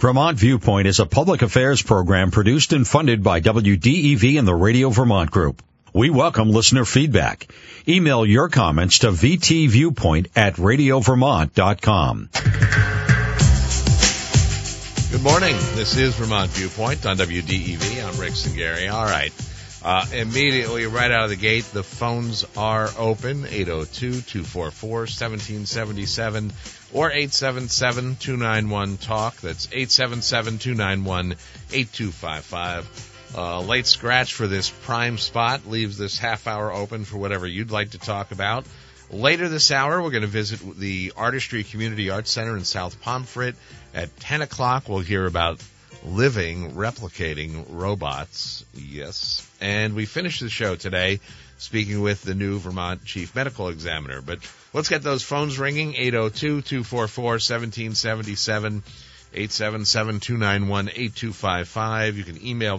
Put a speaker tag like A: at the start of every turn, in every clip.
A: Vermont Viewpoint is a public affairs program produced and funded by WDEV and the Radio Vermont Group. We welcome listener feedback. Email your comments to vtviewpoint@radiovermont.com.
B: Good morning. This is Vermont Viewpoint on WDEV. I'm Rick Singari. All right. Immediately, right out of the gate, the phones are open, 802-244-1777 or 877-291-TALK. That's 877-291-8255. Late scratch for this prime spot leaves this half hour open for whatever you'd like to talk about. Later this hour, we're going to visit the Artistry Community Arts Center in South Pomfret. At 10 o'clock, we'll hear about living, replicating robots. Yes. And we finish the show today speaking with the new Vermont Chief Medical Examiner. But let's get those phones ringing, 802-244-1777, 877-291-8255. You can email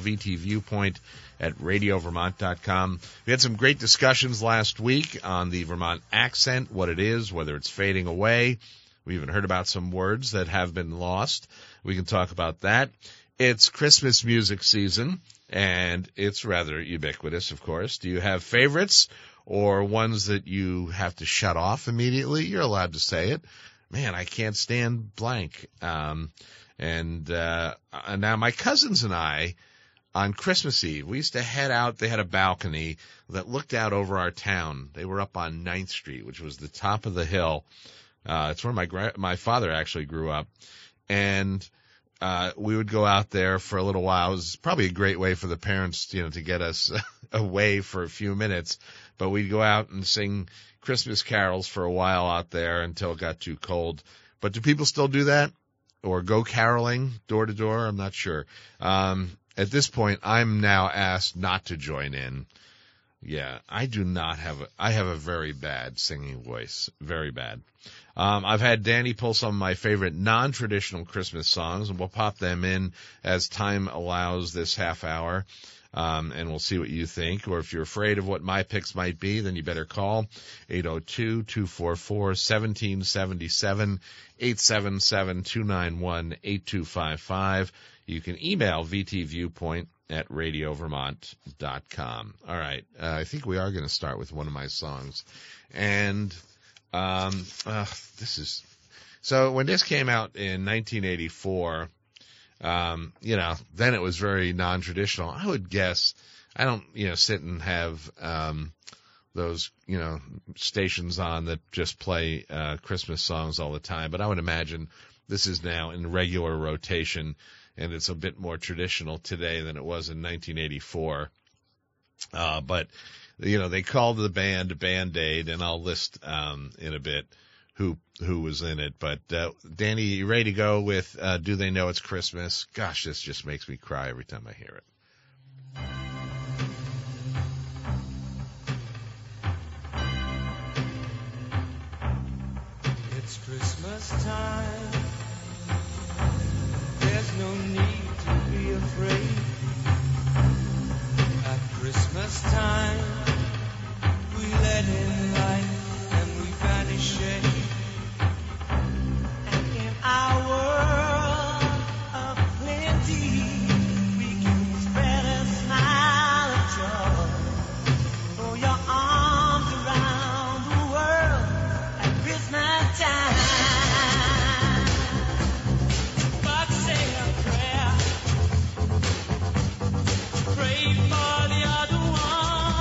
B: vtviewpoint@radiovermont.com. We had some great discussions last week on the Vermont accent, what it is, whether it's fading away. We even heard about some words that have been lost. We can talk about that. It's Christmas music season, and it's rather ubiquitous, of course. Do you have favorites or ones that you have to shut off immediately? You're allowed to say it. Man, I can't stand blank. And now my cousins and I, on Christmas Eve, we used to head out. They had a balcony that looked out over our town. They were up on 9th Street, which was the top of the hill. It's where my father actually grew up. And we would go out there for a little while. It was probably a great way for the parents, to get us away for a few minutes. But we'd go out and sing Christmas carols for a while out there until it got too cold. But do people still do that? Or go caroling door to door? I'm not sure. At this point, I'm now asked not to join in. Yeah, I have a very bad singing voice. Very bad. I've had Danny pull some of my favorite non-traditional Christmas songs, and we'll pop them in as time allows this half hour. And we'll see what you think. Or if you're afraid of what my picks might be, then you better call 802-244-1777, 877-291-8255. You can email vtviewpoint@radiovermont.com. All right. I think we are going to start with one of my songs. And so when this came out in 1984, then it was very non-traditional. I would guess, I don't, sit and have, those, stations on that just play, Christmas songs all the time, but I would imagine this is now in regular rotation, and it's a bit more traditional today than it was in 1984. But, they called the band Band-Aid, and I'll list, in a bit who was in it. But, Danny, you ready to go with, Do They Know It's Christmas? Gosh, this just makes me cry every time I hear it.
C: It's Christmas time. There's no need to be afraid. At Christmas time, we let in light and we banish shade. And in our world of plenty, we can spread a smile of joy. Throw your arms around the world at Christmas time. But say a prayer, pray for the other one.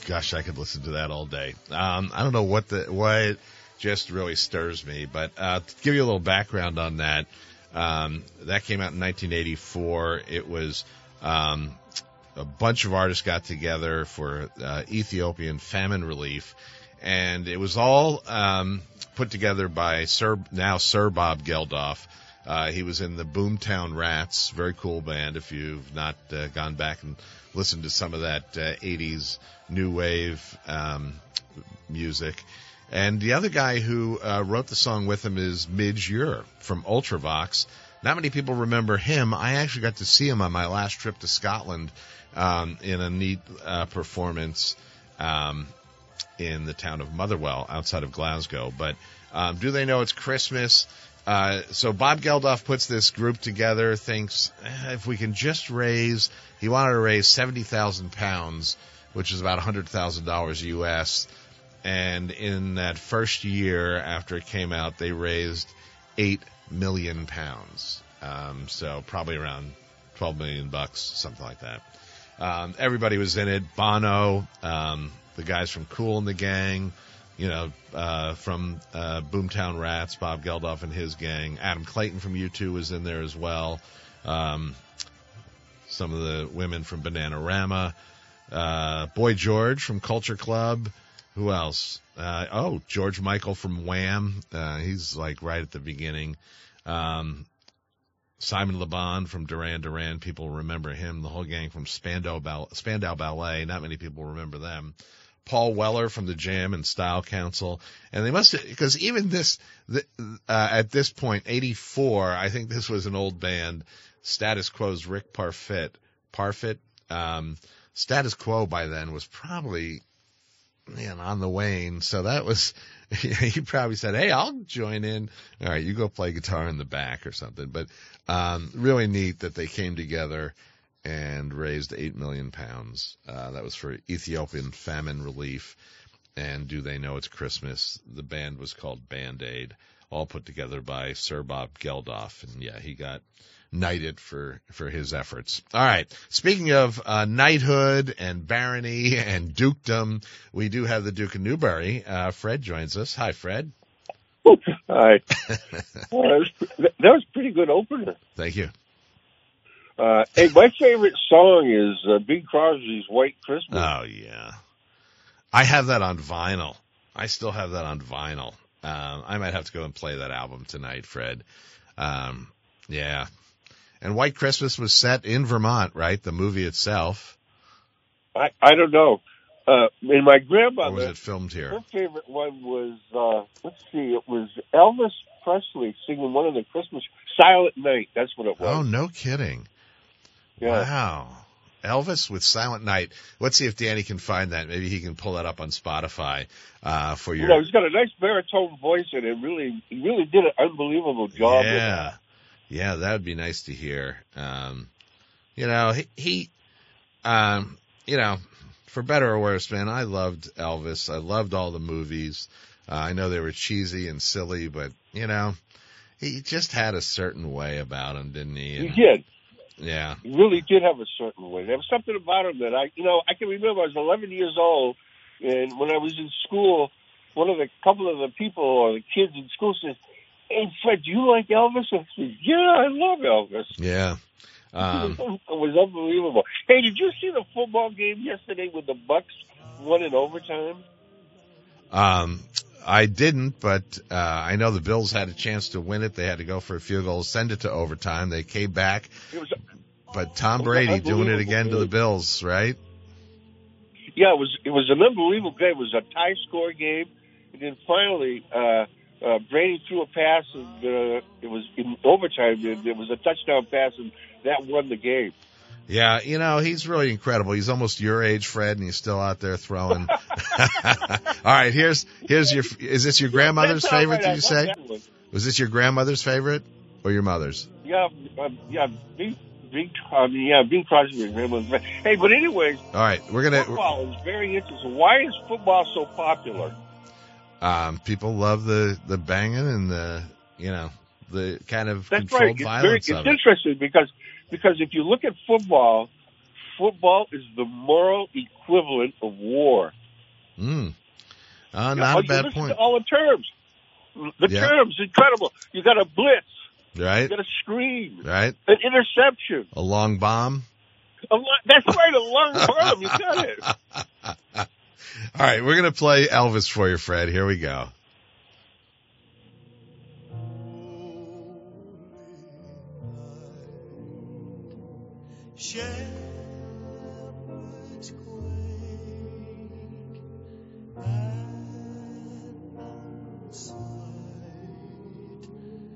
B: gosh, I could listen to that all day. I don't know what it just really stirs me, but to give you a little background on that, that came out in 1984. It was a bunch of artists got together for Ethiopian famine relief, and it was all put together by Sir Bob Geldof. He was in the Boomtown Rats, very cool band. If you've not gone back and listened to some of that 80s new wave music. And the other guy who wrote the song with him is Midge Ure from Ultravox. Not many people remember him. I actually got to see him on my last trip to Scotland in a neat performance in the town of Motherwell outside of Glasgow. But Do They Know It's Christmas? So Bob Geldof puts this group together, thinks if we can just he wanted to raise 70,000 pounds, which is about $100,000 US. And in that first year after it came out, they raised 8 million pounds. So probably around $12 million, something like that. Everybody was in it. Bono, the guys from Kool and the Gang, from Boomtown Rats, Bob Geldof and his gang. Adam Clayton from U2 was in there as well. Some of the women from Bananarama. Boy George from Culture Club. Who else? George Michael from Wham. He's like right at the beginning. Simon Le Bon from Duran Duran. People remember him. The whole gang from Spandau Ballet. Not many people remember them. Paul Weller from the Jam and Style Council. And they must have, because even at this point, 84, I think this was an old band. Status Quo's Rick Parfitt. Status Quo by then was probably, on the wane. So that was, he probably said, hey, I'll join in. All right, you go play guitar in the back or something. But really neat that they came together and raised 8 million pounds. That was for Ethiopian famine relief. And Do They Know It's Christmas? The band was called Band-Aid, all put together by Sir Bob Geldof. And yeah, he got knighted for his efforts. All right. Speaking of knighthood and barony and dukedom, we do have the Duke of Newbury. Fred joins us. Hi, Fred.
D: Hi. That was a pretty good opener.
B: Thank you.
D: Hey, my favorite song is Bing Crosby's White Christmas.
B: Oh, yeah. I have that on vinyl. I still have that on vinyl. I might have to go and play that album tonight, Fred. Yeah. And White Christmas was set in Vermont, right? The movie itself.
D: I don't know. And my grandmother.
B: Or was it filmed here?
D: Her favorite one was, it was Elvis Presley singing one of the Christmas, Silent Night. That's what it was.
B: Oh, no kidding.
D: Yeah.
B: Wow. Elvis with Silent Night. Let's see if Danny can find that. Maybe he can pull that up on Spotify, for your.
D: He's got a nice baritone voice and he really did an unbelievable job.
B: Yeah. Yeah, that would be nice to hear. He for better or worse, man, I loved Elvis. I loved all the movies. I know they were cheesy and silly, but, he just had a certain way about him, didn't he?
D: He did.
B: Yeah.
D: He really did have a certain way. There was something about him that I can remember. I was 11 years old, and when I was in school, couple of the people or the kids in school says, "Hey, Fred, do you like Elvis?" I said, "Yeah, I love Elvis."
B: Yeah.
D: It was unbelievable. Hey, did you see the football game yesterday with the Bucks won in overtime?
B: I didn't, but I know the Bills had a chance to win it. They had to go for a field goal, send it to overtime. They came back. But Tom Brady doing it again to the Bills, right?
D: Yeah, it was an unbelievable game. It was a tie score game, and then finally Brady threw a pass, and it was in overtime. And it was a touchdown pass, and that won the game.
B: Yeah, he's really incredible. He's almost your age, Fred, and he's still out there throwing. All right, is this your grandmother's favorite, did you say? Was this your grandmother's favorite or your mother's?
D: Yeah, Bing Crosby, grandmother's favorite. Hey, but anyways.
B: All right,
D: football is very interesting. Why is football so popular?
B: People love the banging and the kind of
D: That's
B: controlled
D: right.
B: violence
D: It's interesting because if you look at football football is the moral equivalent of war.
B: Not a
D: You
B: bad
D: listen
B: point.
D: to all the terms. The
B: Yeah.
D: terms, incredible. You got a blitz.
B: Right?
D: You got a screen.
B: Right?
D: An interception.
B: A long bomb.
D: That's right, a long bomb. You got it.
B: All right, we're going to play Elvis for you, Fred. Here we go.
C: Shepherds quake at Mount Sight,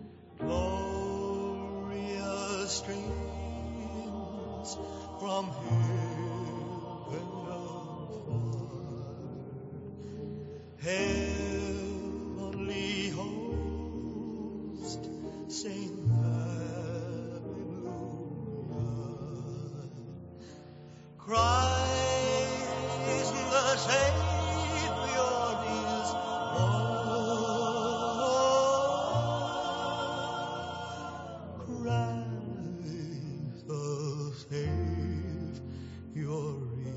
C: glorious streams from heaven afar, heavenly host sing Christ the Savior is born. Christ the Savior is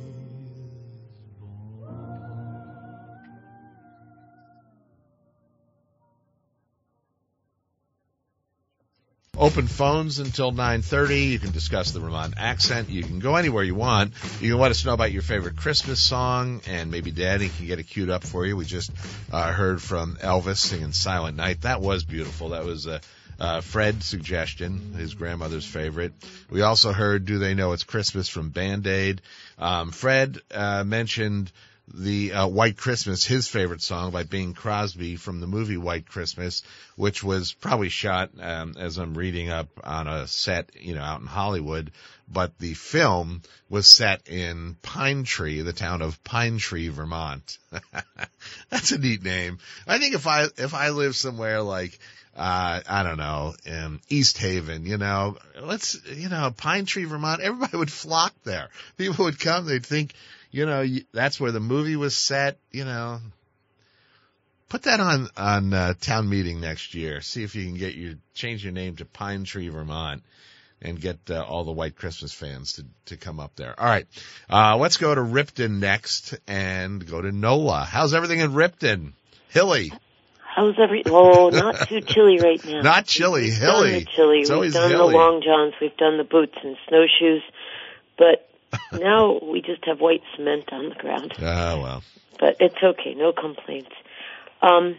C: born.
B: Open phones until 9:30. You can discuss the Vermont accent. You can go anywhere you want. You can let us know about your favorite Christmas song, and maybe Daddy can get it queued up for you. We just heard from Elvis singing Silent Night. That was beautiful. That was Fred's suggestion, his grandmother's favorite. We also heard Do They Know It's Christmas from Band-Aid. Fred mentioned the White Christmas, his favorite song by Bing Crosby from the movie White Christmas, which was probably shot, as I'm reading up, on a set, out in Hollywood. But the film was set in Pine Tree, the town of Pine Tree, Vermont. That's a neat name. I think if I live somewhere like, I don't know, East Haven, Pine Tree, Vermont, everybody would flock there. People would come, they'd think, that's where the movie was set, Put that on town meeting next year. See if you can change your name to Pine Tree, Vermont, and get all the White Christmas fans to come up there. All right. Let's go to Ripton next and go to NOLA. How's everything in Ripton? Hilly.
E: How's not too chilly right now.
B: Not chilly,
E: We've
B: hilly.
E: Done the chilly.
B: It's
E: We've
B: always
E: done
B: hilly.
E: the long johns. We've done the boots and snowshoes. But now we just have white cement on the ground.
B: Ah, well.
E: But it's okay. No complaints. A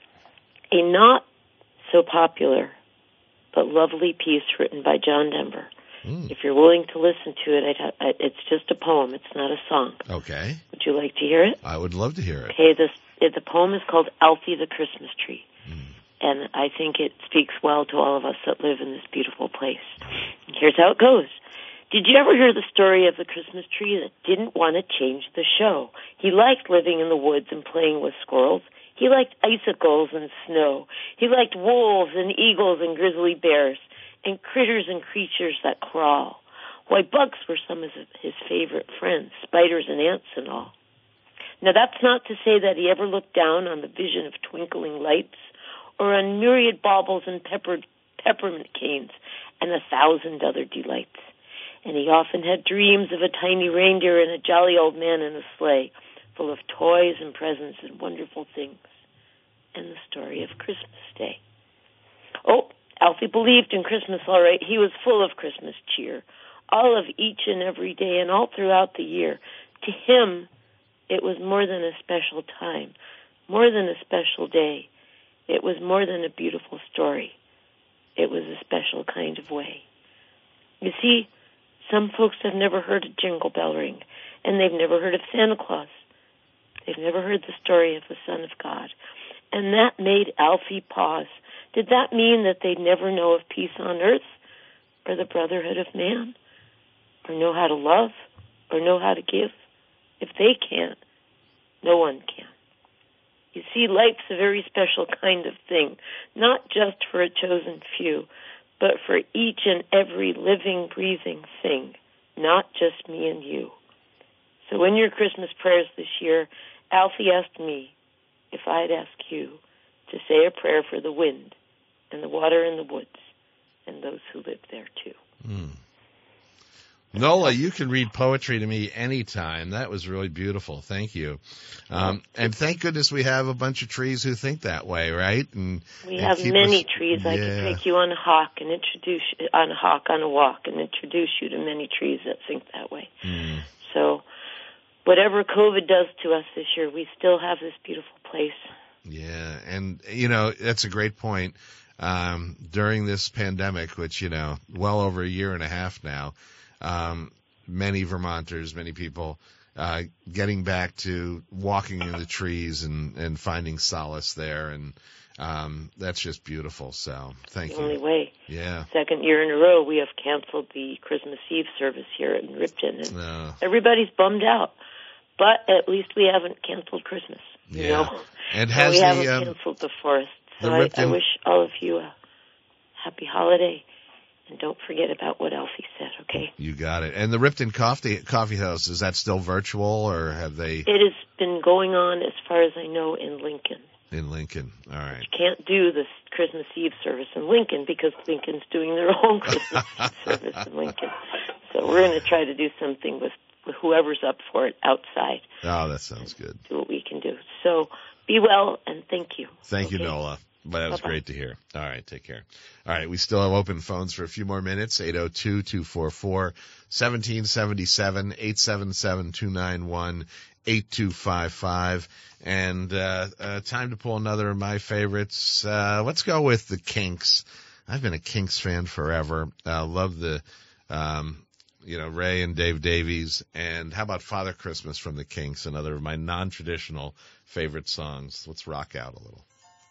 E: not so popular but lovely piece written by John Denver. If you're willing to listen to it, it's just a poem. It's not a song.
B: Okay.
E: Would you like to hear it?
B: I would love to hear it.
E: Okay, the poem is called Alfie the Christmas Tree. And I think it speaks well to all of us that live in this beautiful place. Here's how it goes. Did you ever hear the story of the Christmas tree that didn't want to change the show? He liked living in the woods and playing with squirrels. He liked icicles and snow. He liked wolves and eagles and grizzly bears and critters and creatures that crawl. Why, bugs were some of his favorite friends, spiders and ants and all. Now, that's not to say that he ever looked down on the vision of twinkling lights or on myriad baubles and peppermint canes and 1,000 other delights. And he often had dreams of a tiny reindeer and a jolly old man in a sleigh, full of toys and presents and wonderful things, and the story of Christmas Day. Oh, Alfie believed in Christmas all right. He was full of Christmas cheer, all of each and every day and all throughout the year. To him, it was more than a special time, more than a special day. It was more than a beautiful story. It was a special kind of way. You see, some folks have never heard a jingle bell ring, and they've never heard of Santa Claus. They've never heard the story of the Son of God. And that made Alfie pause. Did that mean that they'd never know of peace on earth, or the brotherhood of man, or know how to love, or know how to give? If they can't, no one can. You see, life's a very special kind of thing, not just for a chosen few, but for each and every living, breathing thing, not just me and you. So in your Christmas prayers this year, Alfie asked me if I'd ask you to say a prayer for the wind and the water in the woods and those who live there too.
B: Nola, you can read poetry to me anytime. That was really beautiful. Thank you. And thank goodness we have a bunch of trees who think that way, right? And
E: we have many trees.
B: Yeah.
E: I could take you on a hawk and introduce on a walk and introduce you to many trees that think that way. So whatever COVID does to us this year, we still have this beautiful place.
B: Yeah, and, you know, that's a great point. During this pandemic, which, you know, well over a year and a half now, many Vermonters, many people, getting back to walking in the trees and finding solace there. And, that's just beautiful. So thank you.
E: The only way.
B: Yeah.
E: Second year in a row, we have canceled the Christmas Eve service here in Ripton, and everybody's bummed out. But at least we haven't canceled Christmas.
B: Yeah.
E: You know?
B: And
E: we haven't canceled the forest. So I wish all of you a happy holiday. And don't forget about what Elsie said, okay?
B: You got it. And the Ripton Coffee House, is that still virtual, or have they?
E: It has been going on, as far as I know, in Lincoln.
B: In Lincoln, all right.
E: You can't do the Christmas Eve service in Lincoln because Lincoln's doing their own Christmas Eve service in Lincoln. So we're going to try to do something with whoever's up for it outside.
B: Oh, that sounds good.
E: Do what we can do. So be well, and thank you.
B: Thank you, Nola. But that was great to hear. All right, take care. All right, we still have open phones for a few more minutes, 802-244-1777, 877-291-8255. And time to pull another of my favorites. Let's go with the Kinks. I've been a Kinks fan forever. Love the, Ray and Dave Davies. And how about Father Christmas from the Kinks, another of my non-traditional favorite songs. Let's rock out a little.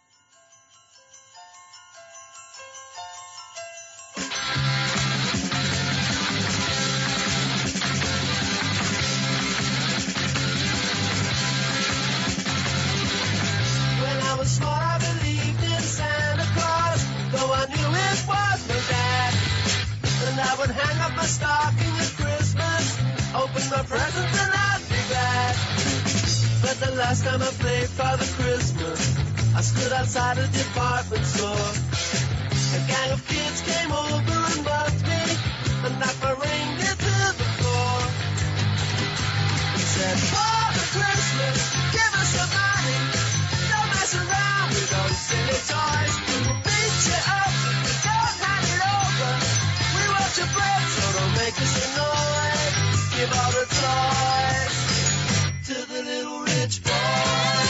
C: Smart, I believed in Santa Claus, though I knew it was my dad. And I would hang up my stocking at Christmas, open my presents and I'd be glad. But the last time I played Father Christmas, I stood outside a department store. A gang of kids came over and bumped me and knocked my reindeer to the floor. He said, Father Christmas, give us some money. Don't mess around with those silly toys. We'll beat you up if you don't hand it over. We want your bread, so don't make us annoyed. Give all the toys to the little rich boy.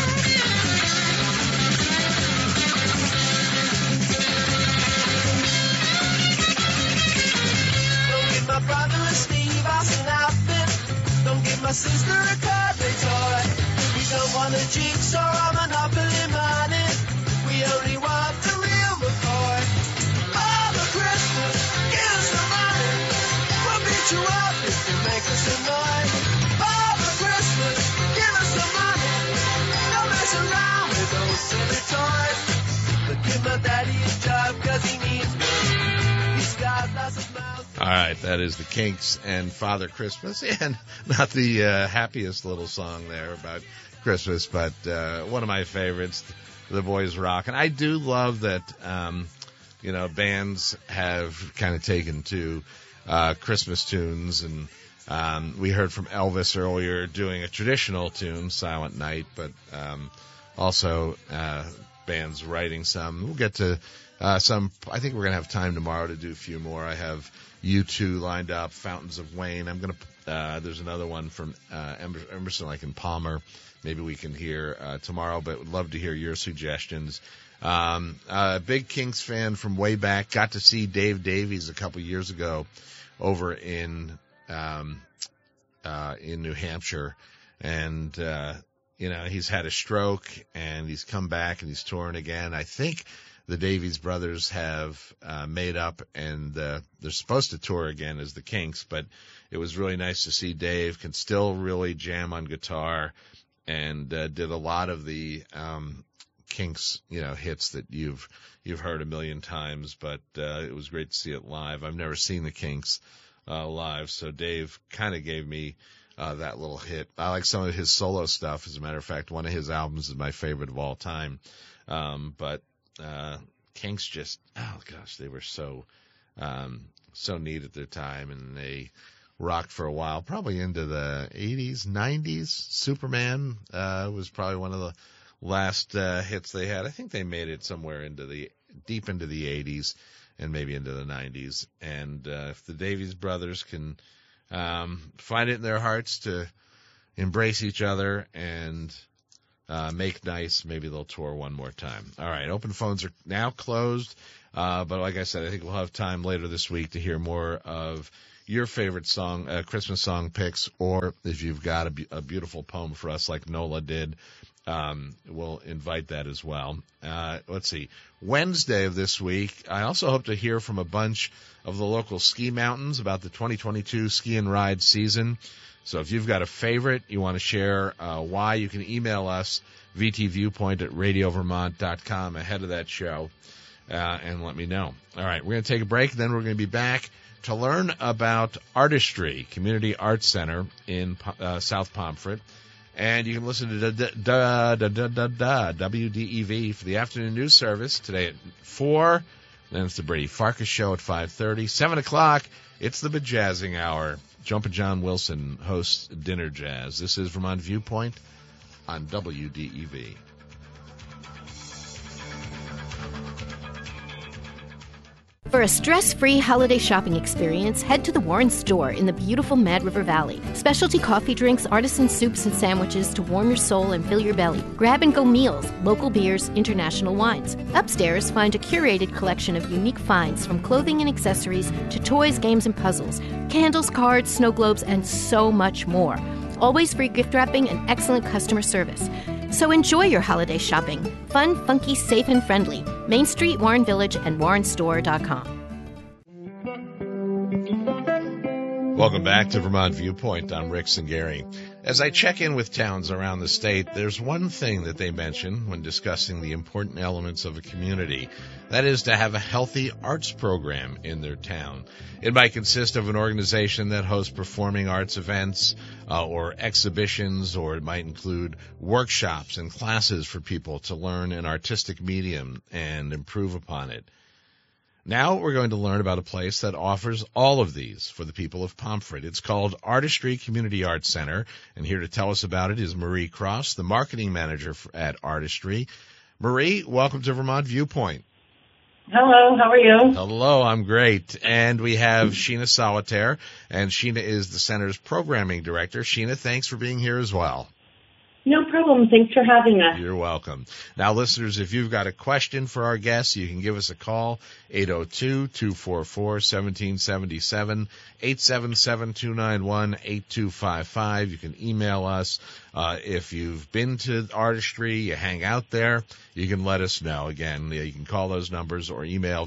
C: Don't give my brother a Steve Austin outfit. Don't give my sister a cuddly toy. We don't want a jigsaw or Monopoly money. We only want the real McCoy. Father Christmas, give us the money. We'll beat you up if you make us annoyed. Father Christmas, give us the money. Don't mess around with those silly toys. But give my daddy a job 'cause he needs me. He's got lots of mouths.
B: All right, that is the Kinks and Father Christmas, and not the happiest little song there about Christmas, but one of my favorites, The Boys Rock. And I do love that, bands have kind of taken to Christmas tunes, and we heard from Elvis earlier doing a traditional tune, Silent Night, but also bands writing some. We'll get to some. I think we're going to have time tomorrow to do a few more. I have U2 lined up, Fountains of Wayne. I'm going to, there's another one from Emerson, Lake and Palmer. Maybe we can hear tomorrow, but would love to hear your suggestions. A big Kinks fan from way back. Got to see Dave Davies a couple years ago over in New Hampshire. And, he's had a stroke and he's come back and he's touring again. I think the Davies brothers have made up, and they're supposed to tour again as the Kinks, but it was really nice to see Dave can still really jam on guitar, and did a lot of the Kinks, hits that you've heard a million times, but it was great to see it live. I've never seen the Kinks live, so Dave kind of gave me that little hit. I like some of his solo stuff. As a matter of fact, one of his albums is my favorite of all time. But Kinks just, oh gosh, they were so so neat at their time, and they rocked for a while, probably into the 80s, 90s. Superman was probably one of the last hits they had. I think they made it somewhere deep into the 80s and maybe into the 90s. And if the Davies brothers can find it in their hearts to embrace each other and make nice, maybe they'll tour one more time. All right, open phones are now closed. But like I said, I think we'll have time later this week to hear more of your favorite song, Christmas song picks, or if you've got a beautiful poem for us like Nola did, we'll invite that as well. Let's see. Wednesday of this week, I also hope to hear from a bunch of the local ski mountains about the 2022 ski and ride season. So if you've got a favorite, you want to share why, you can email us, vtviewpoint@radiovermont.com ahead of that show, and let me know. All right, we're going to take a break, then we're going to be back to learn about Artistry Community Arts Center in South Pomfret. And you can listen to WDEV for the afternoon news service today at 4. Then it's the Brady Farkas Show at 5:30. 7 o'clock, it's the Bejazzing Hour. Jumpin' John Wilson hosts Dinner Jazz. This is Vermont Viewpoint on WDEV.
F: For a stress-free holiday shopping experience, head to the Warren Store in the beautiful Mad River Valley. Specialty coffee drinks, artisan soups and sandwiches to warm your soul and fill your belly. Grab-and-go meals, local beers, international wines. Upstairs, find a curated collection of unique finds from clothing and accessories to toys, games, and puzzles, candles, cards, snow globes, and so much more. Always free gift wrapping and excellent customer service. So enjoy your holiday shopping. Fun, funky, safe, and friendly. Main Street, Warren Village, and warrenstore.com.
B: Welcome back to Vermont Viewpoint. I'm Rick Singari. As I check in with towns around the state, there's one thing that they mention when discussing the important elements of a community. That is to have a healthy arts program in their town. It might consist of an organization that hosts performing arts events or exhibitions, or it might include workshops and classes for people to learn an artistic medium and improve upon it. Now we're going to learn about a place that offers all of these for the people of Pomfret. It's called Artistry Community Arts Center, and here to tell us about it is Marie Cross, the marketing manager at Artistry. Marie, welcome to Vermont Viewpoint.
G: Hello, how are you?
B: Hello, I'm great. And we have Sheena Solitaire, and Sheena is the center's programming director. Sheena, thanks for being here as well.
G: No problem. Thanks for having us.
B: You're welcome. Now, listeners, if you've got a question for our guests, you can give us a call, 802-244-1777, 877-291-8255. You can email us. If you've been to Artistry, you hang out there, you can let us know. Again, you can call those numbers or email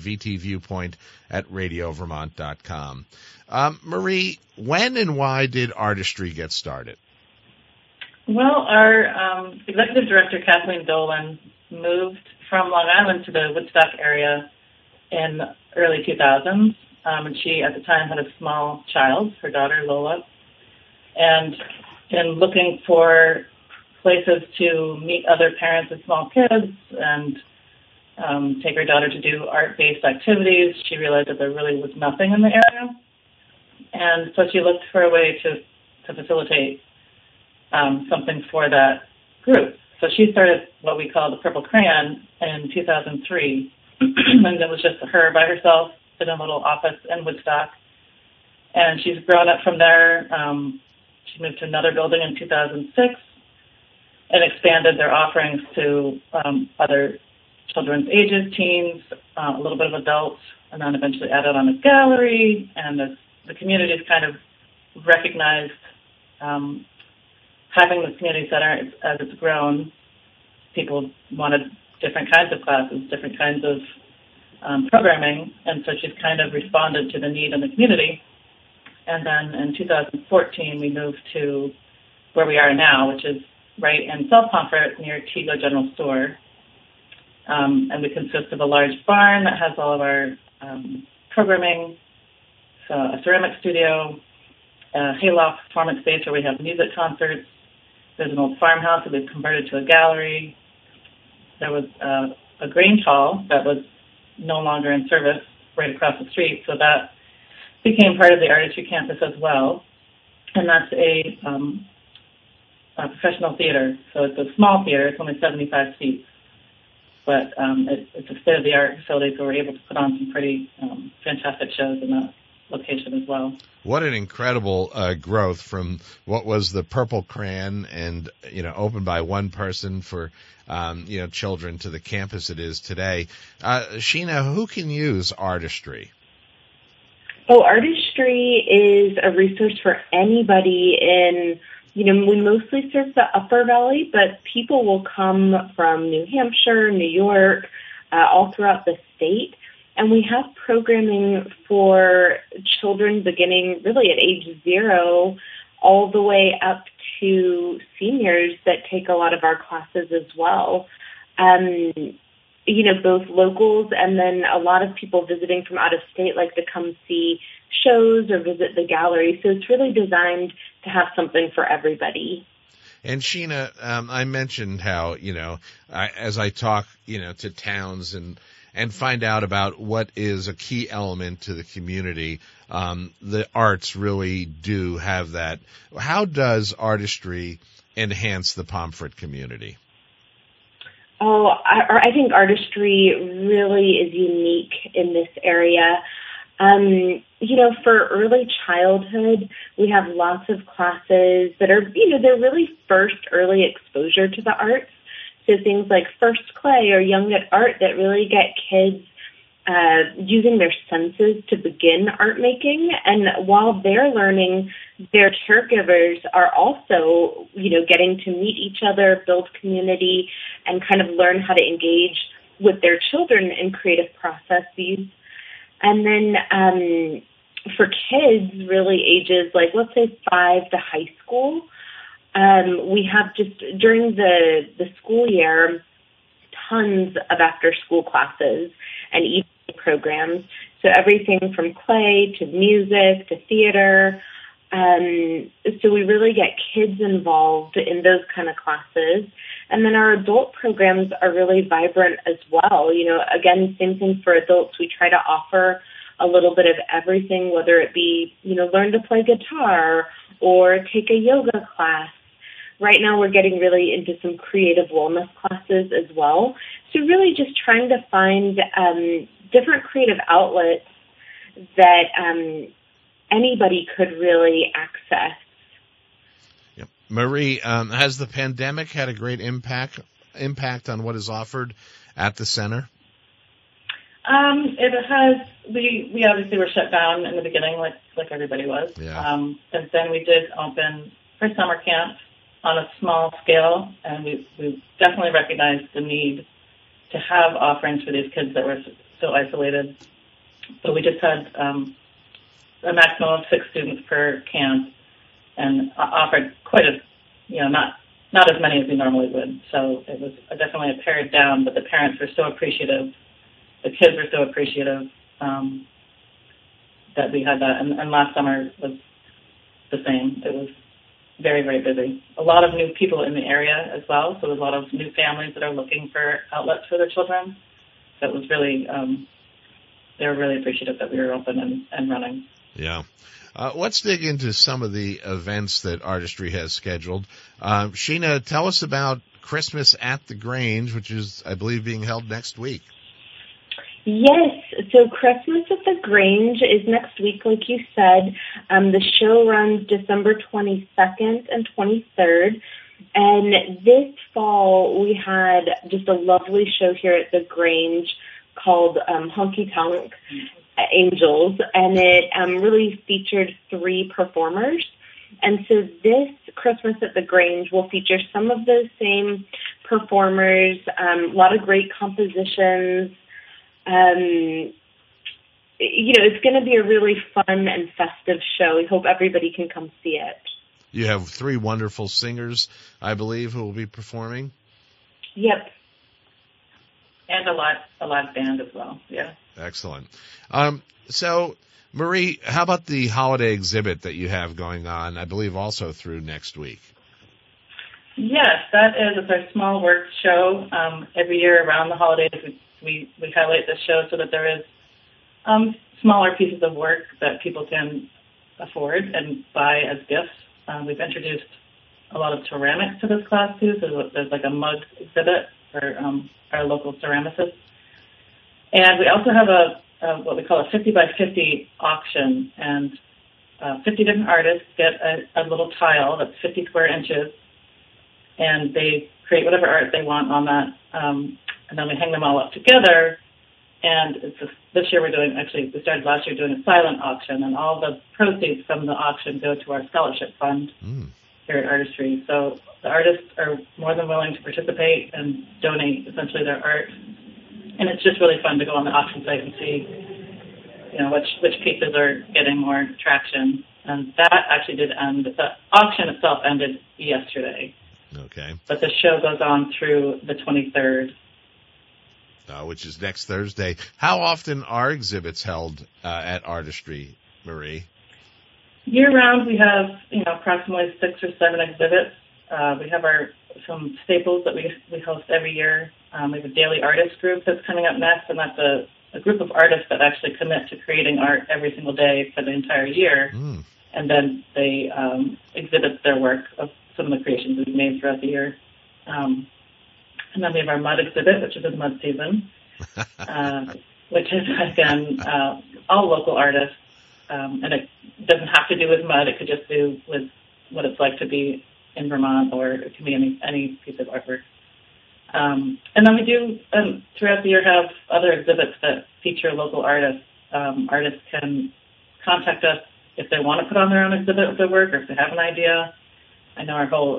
B: vtviewpoint@radiovermont.com. Marie, when and why did Artistry get started?
G: Well, our executive director, Kathleen Dolan, moved from Long Island to the Woodstock area in early 2000s. And she, at the time, had a small child, her daughter, Lola. And in looking for places to meet other parents of small kids and take her daughter to do art-based activities, she realized that there really was nothing in the area. And so she looked for a way to facilitate something for that group. So she started what we call the Purple Crayon in 2003, and it was just her by herself in a little office in Woodstock. And she's grown up from there. She moved to another building in 2006 and expanded their offerings to other children's ages, teens, a little bit of adults, and then eventually added on a gallery. And the community's kind of recognized having the community center as it's grown. People wanted different kinds of classes, different kinds of programming, and so she's kind of responded to the need in the community. And then in 2014, we moved to where we are now, which is right in South Pomfret near Tego General Store. And we consist of a large barn that has all of our programming, so a ceramic studio, a hayloft performance space where we have music concerts. There's an old farmhouse that we've converted to a gallery. There was a Grange Hall that was no longer in service, right across the street. So that became part of the artistry campus as well. And that's a professional theater. So it's a small theater. It's only 75 seats. But it's a state-of-the-art facility, so we're able to put on some pretty fantastic shows in that location as well.
B: What an incredible growth from what was the Purple Crayon and, opened by one person for, children to the campus it is today. Sheena, who can use Artistry?
H: Oh, Artistry is a resource for anybody in, we mostly serve the Upper Valley, but people will come from New Hampshire, New York, all throughout the state. And we have programming for children beginning really at age 0 all the way up to seniors that take a lot of our classes as well. Both locals and then a lot of people visiting from out of state like to come see shows or visit the gallery. So it's really designed to have something for everybody.
B: And Sheena, I mentioned how, as I talk, to towns and find out about what is a key element to the community, the arts really do have that. How does Artistry enhance the Pomfret community?
H: Oh, I think Artistry really is unique in this area. For early childhood, we have lots of classes that are, they're really first early exposure to the arts. So things like First Clay or Young at Art that really get kids using their senses to begin art making. And while they're learning, their caregivers are also, getting to meet each other, build community, and kind of learn how to engage with their children in creative processes. And then for kids, really ages like, let's say 5 to high school, we have just during the school year, tons of after-school classes and evening programs. So everything from clay to music to theater. So we really get kids involved in those kind of classes. And then our adult programs are really vibrant as well. Again, same thing for adults. We try to offer a little bit of everything, whether it be, learn to play guitar or take a yoga class. Right now we're getting really into some creative wellness classes as well. So really just trying to find different creative outlets that anybody could really access.
B: Yep. Marie, has the pandemic had a great impact on what is offered at the center?
G: It has. We obviously were shut down in the beginning, like everybody was.
B: Yeah.
G: And then we did open for summer camp on a small scale, and we definitely recognized the need to have offerings for these kids that were so isolated. So we just had a maximum of 6 students per camp, and offered quite a, not as many as we normally would. So it was definitely a pared down, but the parents were so appreciative. The kids were so appreciative that we had that. And last summer was the same. It was very, very busy. A lot of new people in the area as well. So there's a lot of new families that are looking for outlets for their children. So it was really, they were really appreciative that we were open and running.
B: Yeah. Let's dig into some of the events that Artistry has scheduled. Sheena, tell us about Christmas at the Grange, which is, I believe, being held next week.
H: Yes, so Christmas at the Grange is next week, like you said. The show runs December 22nd and 23rd. And this fall, we had just a lovely show here at the Grange called Honky Tonk Angels, and it really featured 3 performers. And so this Christmas at the Grange will feature some of those same performers, a lot of great compositions. It's going to be a really fun and festive show. We hope everybody can come see it.
B: You have 3 wonderful singers, I believe, who will be performing.
H: Yep.
G: And a live band as well. Yeah.
B: Excellent. So, Marie, how about the holiday exhibit that you have going on, I believe also through next week?
G: Yes, that is. It's our small work show. Every year around the holidays, we highlight this show so that there is Smaller pieces of work that people can afford and buy as gifts. We've introduced a lot of ceramics to this class too, so there's like a mug exhibit for our local ceramicists. And we also have what we call a 50 by 50 auction, and 50 different artists get a little tile that's 50 square inches, and they create whatever art they want on that, and then we hang them all up together. And this year we started last year doing a silent auction, and all the proceeds from the auction go to our scholarship fund here at Artistry. So the artists are more than willing to participate and donate essentially their art. And it's just really fun to go on the auction site and see, which pieces are getting more traction. And that actually did end. The auction itself ended yesterday.
B: Okay.
G: But the show goes on through the 23rd.
B: Which is next Thursday. How often are exhibits held at Artistry, Marie?
G: Year-round, we have approximately 6 or 7 exhibits. We have some staples that we host every year. We have a daily artist group that's coming up next, and that's a group of artists that actually commit to creating art every single day for the entire year. And then they exhibit their work of some of the creations we've made throughout the year. And then we have our mud exhibit, which is in mud season, which is, again, all local artists. And it doesn't have to do with mud. It could just do with what it's like to be in Vermont, or it can be any piece of artwork. And then we do, throughout the year, have other exhibits that feature local artists. Artists can contact us if they want to put on their own exhibit of their work, or if they have an idea. I know our whole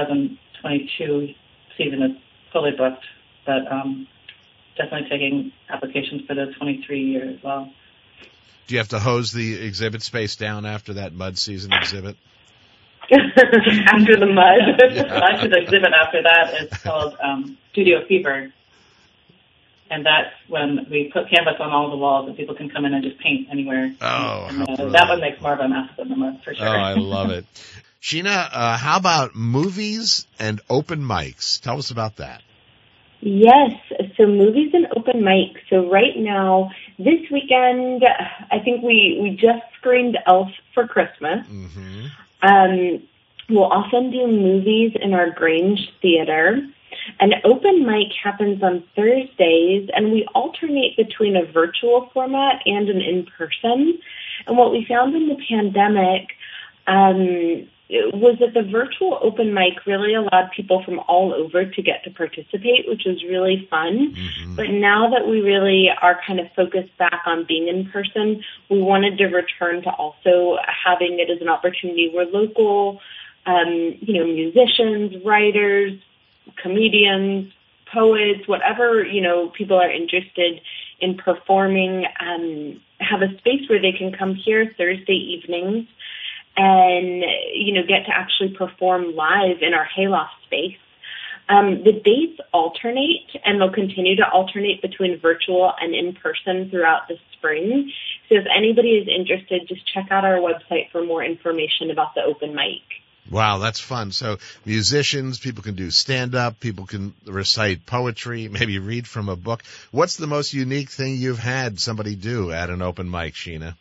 G: 2022 season is fully booked, but definitely taking applications for the 23 year as well.
B: Do you have to hose the exhibit space down after that mud season exhibit?
G: After the mud.
B: Yeah.
G: Actually, the exhibit after that is called Studio Fever. And that's when we put canvas on all the walls and people can come in and just paint anywhere.
B: Oh,
G: and that one makes more of a mess than the mud, for sure.
B: Oh, I love it. Sheena, how about movies and open mics? Tell us about that.
H: Yes, so movies and open mics. So right now, this weekend, I think we just screened Elf for Christmas. We'll often do movies in our Grange Theater. An open mic happens on Thursdays, and we alternate between a virtual format and an in-person. And what we found in the pandemic was that the virtual open mic really allowed people from all over to get to participate, which was really fun. But now that we really are kind of focused back on being in person, we wanted to return to also having it as an opportunity where local, musicians, writers, comedians, poets, whatever, people are interested in performing, have a space where they can come here Thursday evenings and, get to actually perform live in our Hayloft space. The dates alternate, and they'll continue to alternate between virtual and in-person throughout the spring. So if anybody is interested, just check out our website for more information about the open mic.
B: Wow, that's fun. So musicians, people can do stand-up, people can recite poetry, maybe read from a book. What's the most unique thing you've had somebody do at an open mic, Sheena?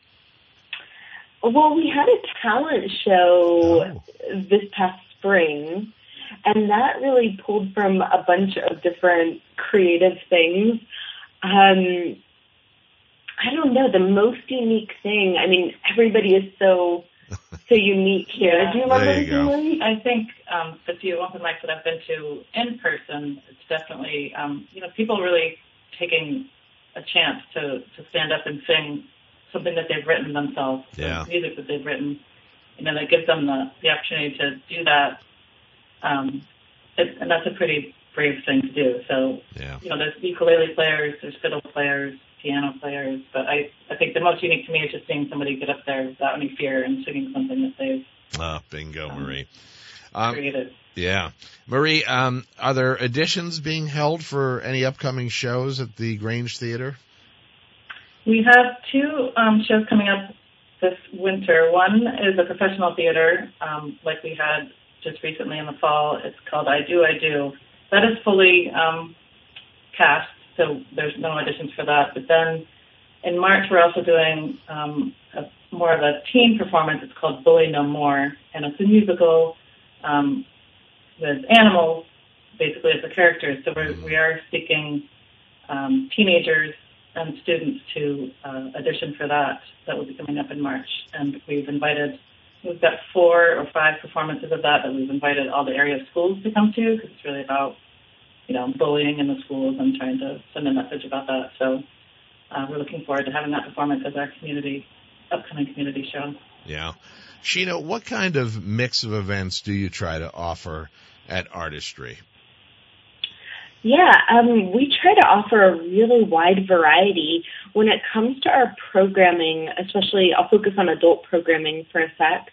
H: Well, we had a talent show this past spring, and that really pulled from a bunch of different creative things. I don't know, the most unique thing, everybody is so unique here.
G: Yeah.
H: Do you remember
B: There you go.
H: Marie?
G: I think the few open mics that I've been to in person, it's definitely, people really taking a chance to stand up and sing something that they've written themselves, music that they've written. That gives them the opportunity to do that. And that's a pretty brave thing to do. So, there's ukulele players, there's fiddle players, piano players, but I think the most unique to me is just seeing somebody get up there without any fear and singing something that they've
B: bingo, Marie.
G: created.
B: Yeah. Marie, are there auditions being held for any upcoming shows at the Grange Theater?
G: We have 2 shows coming up this winter. One is a professional theater, like we had just recently in the fall. It's called I Do, I Do. That is fully cast, so there's no auditions for that. But then in March, we're also doing more of a teen performance. It's called Bully No More, and it's a musical with animals, basically, as the characters. So we are seeking teenagers and students to audition for that. That will be coming up in March. And we've got 4 or 5 performances of that we've invited all the area schools to come to, because it's really about, bullying in the schools and trying to send a message about that. So we're looking forward to having that performance as our upcoming community show.
B: Yeah. Sheena, what kind of mix of events do you try to offer at Artistry?
H: Yeah, we try to offer a really wide variety. When it comes to our programming, especially, I'll focus on adult programming for a sec.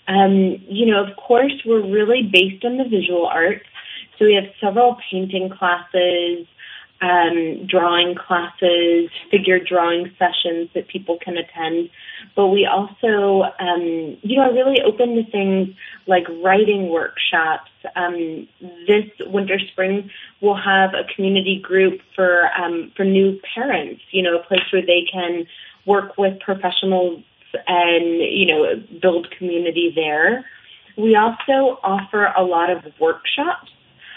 H: Of course, we're really based on the visual arts. So we have several painting classes, drawing classes, figure drawing sessions that people can attend. But we also, are really open to things like writing workshops. This winter, spring, we'll have a community group for new parents, a place where they can work with professionals and, build community there. We also offer a lot of workshops.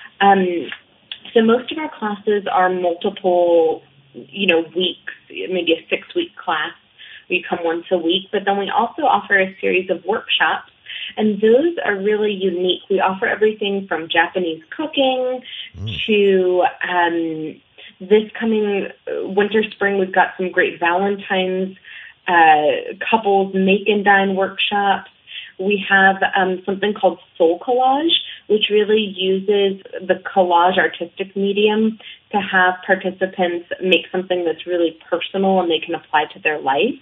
H: So most of our classes are multiple, weeks, maybe a 6-week class where you come once a week. But then we also offer a series of workshops, and those are really unique. We offer everything from Japanese cooking to this coming winter, spring, we've got some great Valentine's couples make and dine workshops. We have something called Soul Collage, which really uses the collage artistic medium to have participants make something that's really personal and they can apply to their life.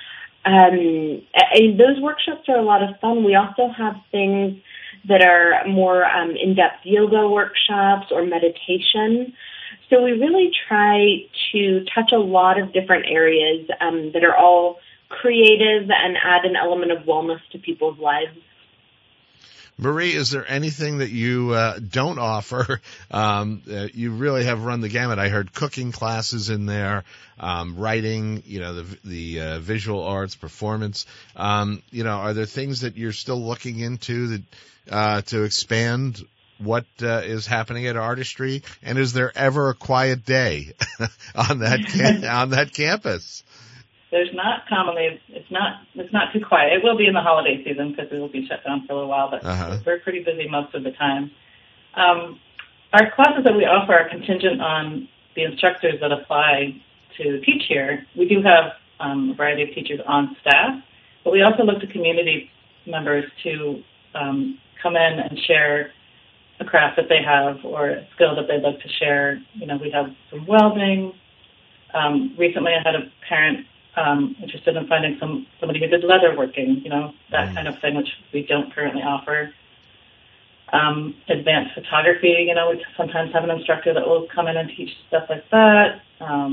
H: And those workshops are a lot of fun. We also have things that are more in-depth yoga workshops or meditation. So we really try to touch a lot of different areas that are all creative and add an element of wellness to people's lives.
B: Marie, is there anything that you don't offer? You really have run the gamut. I heard cooking classes in there, writing, the visual arts, performance. Are there things that you're still looking into that to expand what is happening at Artistry? And is there ever a quiet day on that campus?
G: There's not commonly. It's not too quiet. It will be in the holiday season because it will be shut down for a little while, but we're pretty busy most of the time. Our classes that we offer are contingent on the instructors that apply to teach here. We do have a variety of teachers on staff, but we also look to community members to come in and share a craft that they have or a skill that they'd like to share. We have some welding. Recently I had a parent interested in finding somebody who did leather working, that kind of thing, which we don't currently offer. Advanced photography, we sometimes have an instructor that will come in and teach stuff like that.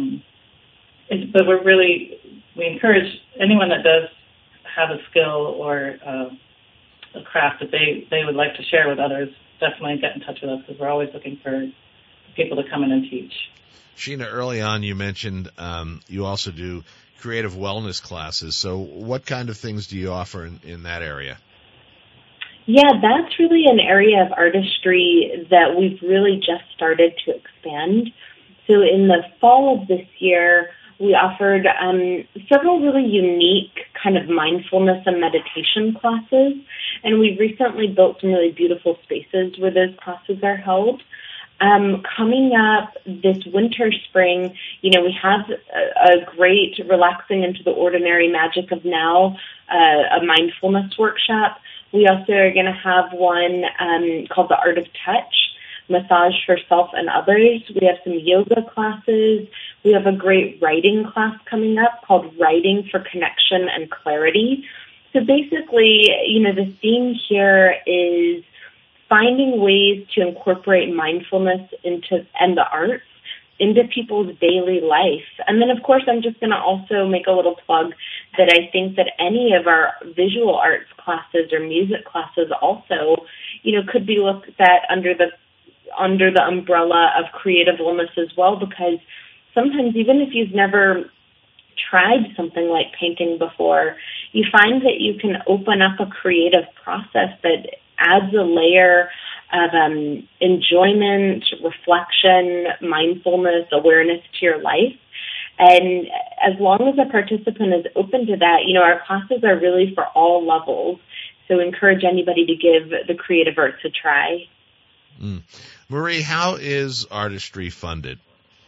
G: But we encourage anyone that does have a skill or a craft that they would like to share with others, definitely get in touch with us because we're always looking for people to come in and teach.
B: Sheena, early on you mentioned you also do creative wellness classes. So what kind of things do you offer in that area?
H: Yeah, that's really an area of artistry that we've really just started to expand. So in the fall of this year, we offered several really unique kind of mindfulness and meditation classes, and we've recently built some really beautiful spaces where those classes are held. Coming up this winter, spring, we have a great Relaxing into the Ordinary Magic of Now, a mindfulness workshop. We also are going to have one called The Art of Touch, massage for self and others. We have some yoga classes. We have a great writing class coming up called Writing for Connection and Clarity. So basically, the theme here is finding ways to incorporate mindfulness and the arts into people's daily life. And then, of course, I'm just going to also make a little plug that I think that any of our visual arts classes or music classes also, could be looked at under the umbrella of creative wellness as well, because sometimes even if you've never tried something like painting before, you find that you can open up a creative process that adds a layer of enjoyment, reflection, mindfulness, awareness to your life. And as long as a participant is open to that, our classes are really for all levels. So encourage anybody to give the creative arts a try.
B: Marie, how is Artistry funded?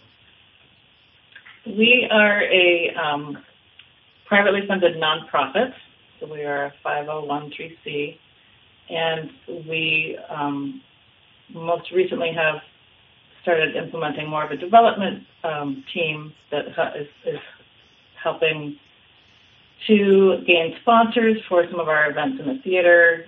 G: We are a privately funded nonprofit, so we are a 501(c), and we most recently have started implementing more of a development team that is helping to gain sponsors for some of our events in the theater,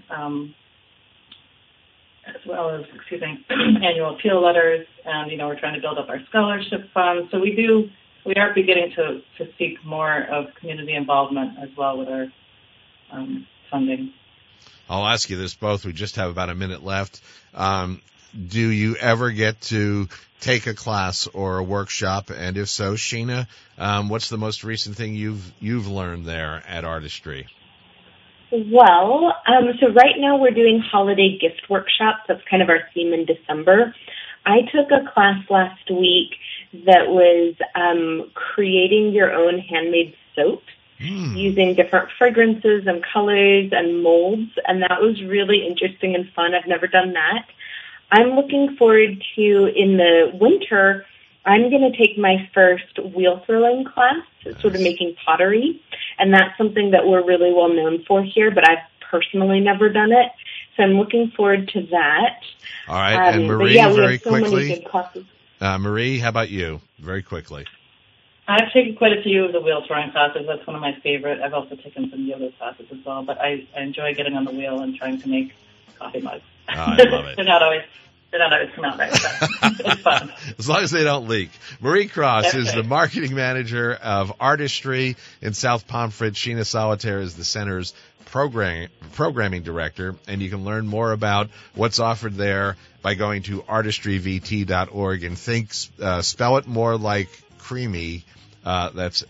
G: as well as, annual appeal letters, and, we're trying to build up our scholarship fund. So we are beginning to seek more of community involvement as well with our funding.
B: I'll ask you this both. We just have about a minute left. Do you ever get to take a class or a workshop? And if so, Sheena, what's the most recent thing you've learned there at Artistry?
H: Well, so right now we're doing holiday gift workshops. That's kind of our theme in December. I took a class last week that was creating your own handmade soaps using different fragrances and colors and molds, and that was really interesting and fun. I've never done that. I'm looking forward to, in the winter, I'm going to take my first wheel throwing class, sort of making pottery, and that's something that we're really well known for here, but I've personally never done it, so I'm looking forward to that.
B: All right, and Marie, very quickly. Marie, how about you? Very quickly.
G: I've taken quite a few of the wheel throwing classes. That's one of my favorite. I've also taken some yoga classes as well, but I enjoy getting on the wheel and trying to make coffee mugs.
B: Oh, I love it.
G: They're not always come out right, but it's fun.
B: As long as they don't leak. Marie Cross
G: That's
B: is
G: right.
B: the marketing manager of Artistry in South Pomfret. Sheena Solitaire is the center's programming director, and you can learn more about what's offered there by going to artistryvt.org and spell it more like creamy. That's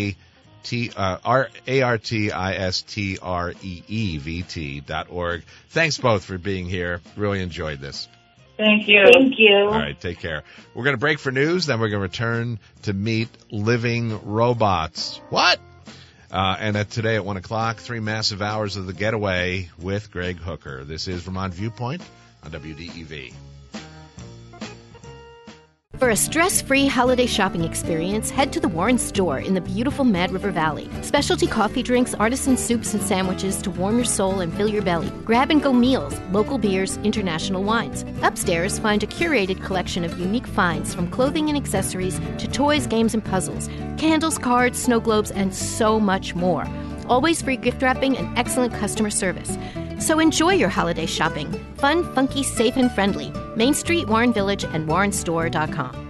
B: artistreevt.org. Thanks both for being here. Really enjoyed this.
G: Thank you.
H: Thank you.
B: All right, take care. We're going to break for news, then we're going to return to meet living robots. What? And today at 1 o'clock, 3 massive hours of The Getaway with Greg Hooker. This is Vermont Viewpoint on WDEV.
F: For a stress-free holiday shopping experience, head to the Warren Store in the beautiful Mad River Valley. Specialty coffee drinks, artisan soups and sandwiches to warm your soul and fill your belly. Grab-and-go meals, local beers, international wines. Upstairs, find a curated collection of unique finds from clothing and accessories to toys, games, and puzzles, candles, cards, snow globes, and so much more. Always free gift wrapping and excellent customer service. So enjoy your holiday shopping. Fun, funky, safe, and friendly. Main Street, Warren Village, and warrenstore.com.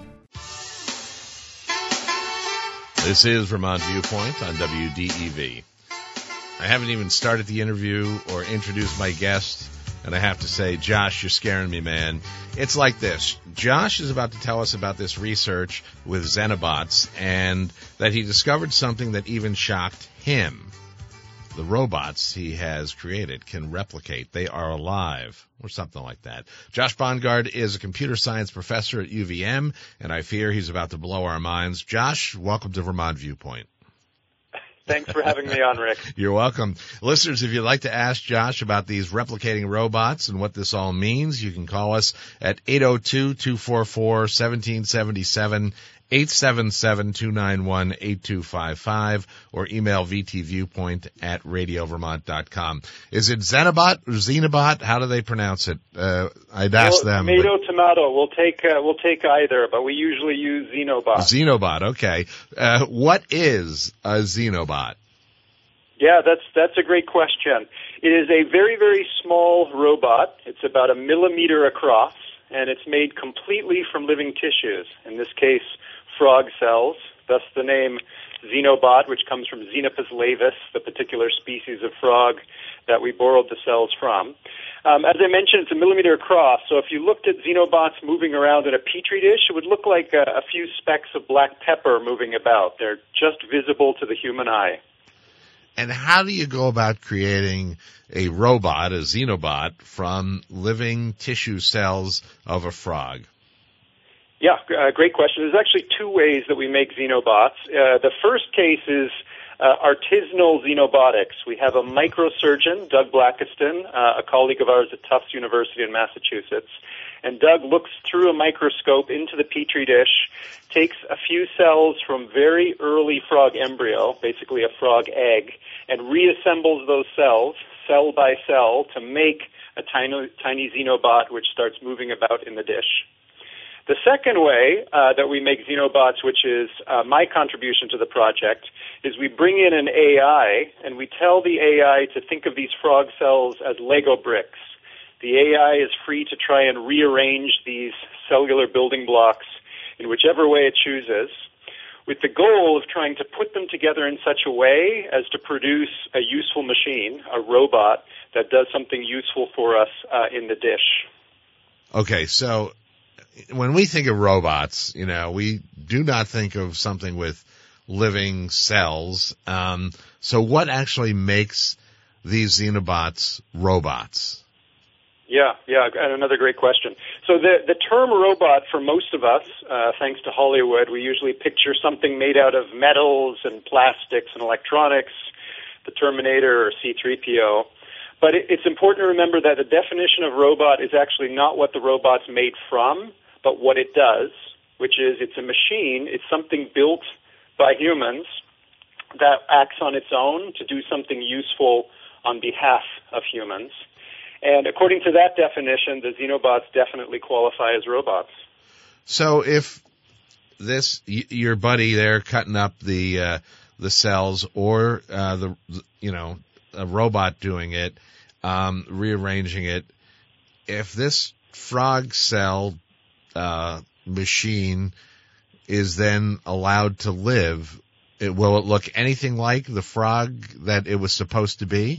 B: This is Vermont Viewpoint on WDEV. I haven't even started the interview or introduced my guest, and I have to say, Josh, you're scaring me, man. It's like this. Josh is about to tell us about this research with Xenobots, and that he discovered something that even shocked him. The robots he has created can replicate. They are alive, or something like that. Josh Bongard is a computer science professor at UVM, and I fear he's about to blow our minds. Josh, welcome to Vermont Viewpoint.
I: Thanks for having me on, Rick.
B: You're welcome. Listeners, if you'd like to ask Josh about these replicating robots and what this all means, you can call us at 802-244-1777, 877-291-8255, or email vtviewpoint@radiovermont.com. Is it Xenobot or Xenobot? How do they pronounce it? I'd ask them.
I: Tomato. We'll take either, but we usually use Xenobot.
B: Xenobot, okay. What is a Xenobot?
I: Yeah, that's a great question. It is a very, very small robot. It's about 1 millimeter across, and it's made completely from living tissues. In this case, frog cells, thus the name Xenobot, which comes from Xenopus laevis, the particular species of frog that we borrowed the cells from. As I mentioned, it's a millimeter across, so if you looked at xenobots moving around in a petri dish, it would look like a few specks of black pepper moving about. They're just visible to the human eye.
B: And how do you go about creating a robot, a xenobot, from living tissue cells of a frog?
I: Yeah, great question. There's actually two ways that we make xenobots. The first case is artisanal xenobotics. We have a microsurgeon, Doug Blackiston, a colleague of ours at Tufts University in Massachusetts. And Doug looks through a microscope into the petri dish, takes a few cells from very early frog embryo, basically a frog egg, and reassembles those cells, cell by cell, to make a tiny xenobot which starts moving about in the dish. The second way that we make xenobots, which is my contribution to the project, is we bring in an AI and we tell the AI to think of these frog cells as Lego bricks. The AI is free to try and rearrange these cellular building blocks in whichever way it chooses, with the goal of trying to put them together in such a way as to produce a useful machine, a robot, that does something useful for us in the dish.
B: Okay, so when we think of robots, we do not think of something with living cells. So what actually makes these xenobots robots?
I: Yeah, and another great question. So the term robot for most of us, thanks to Hollywood, we usually picture something made out of metals and plastics and electronics, the Terminator or C-3PO. But it's important to remember that the definition of robot is actually not what the robot's made from, but what it does, which is it's a machine, it's something built by humans that acts on its own to do something useful on behalf of humans. And according to that definition, the xenobots definitely qualify as robots.
B: So if your buddy there cutting up the cells, or a robot doing it, rearranging it, if this frog cell machine is then allowed to live, will it look anything like the frog that it was supposed to be?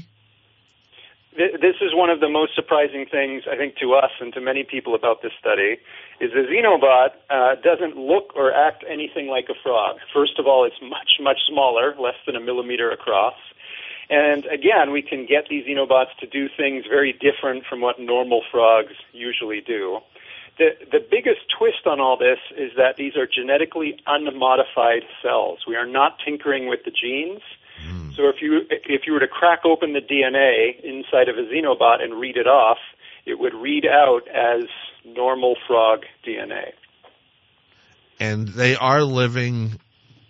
I: This is one of the most surprising things, I think, to us and to many people about this study, is the xenobot doesn't look or act anything like a frog. First of all, it's much, much smaller, less than a millimeter across. And again, we can get these xenobots to do things very different from what normal frogs usually do. The biggest twist on all this is that these are genetically unmodified cells. We are not tinkering with the genes. So if you were to crack open the DNA inside of a xenobot and read it off, it would read out as normal frog DNA.
B: And they are living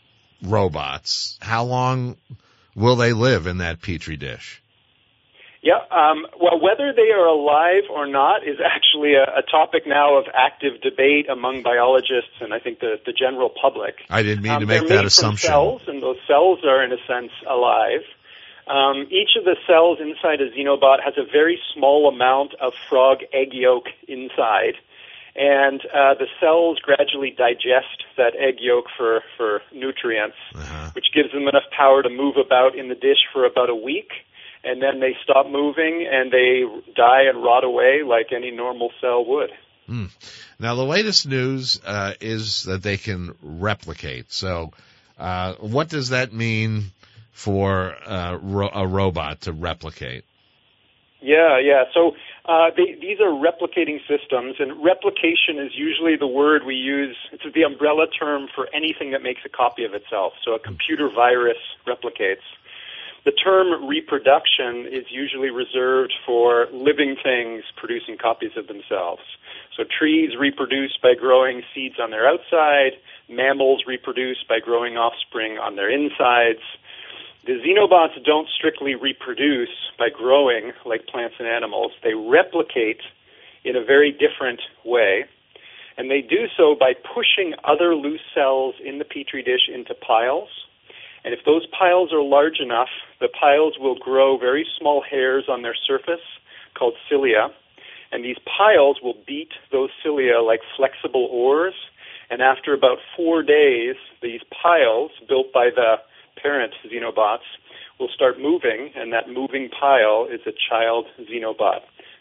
B: robots. How long will they live in that petri dish?
I: Yeah, well, whether they are alive or not is actually a topic now of active debate among biologists and I think the general public.
B: I didn't mean to make that assumption.
I: They're made from cells, and those cells are, in a sense, alive. Each of the cells inside a xenobot has a very small amount of frog egg yolk inside, and the cells gradually digest that egg yolk for nutrients, which gives them enough power to move about in the dish for about a week. And then they stop moving and they die and rot away like any normal cell would.
B: Now, the latest news is that they can replicate. So what does that mean for a robot to replicate?
I: Yeah. So these are replicating systems, and replication is usually the word we use. It's the umbrella term for anything that makes a copy of itself. So a computer virus replicates. The term reproduction is usually reserved for living things producing copies of themselves. So trees reproduce by growing seeds on their outside. Mammals reproduce by growing offspring on their insides. The xenobots don't strictly reproduce by growing like plants and animals. They replicate in a very different way. And they do so by pushing other loose cells in the petri dish into piles. And if those piles are large enough, the piles will grow very small hairs on their surface called cilia. And these piles will beat those cilia like flexible oars. And after about 4 days, these piles, built by the parent xenobots, will start moving. And that moving pile is a child xenobot.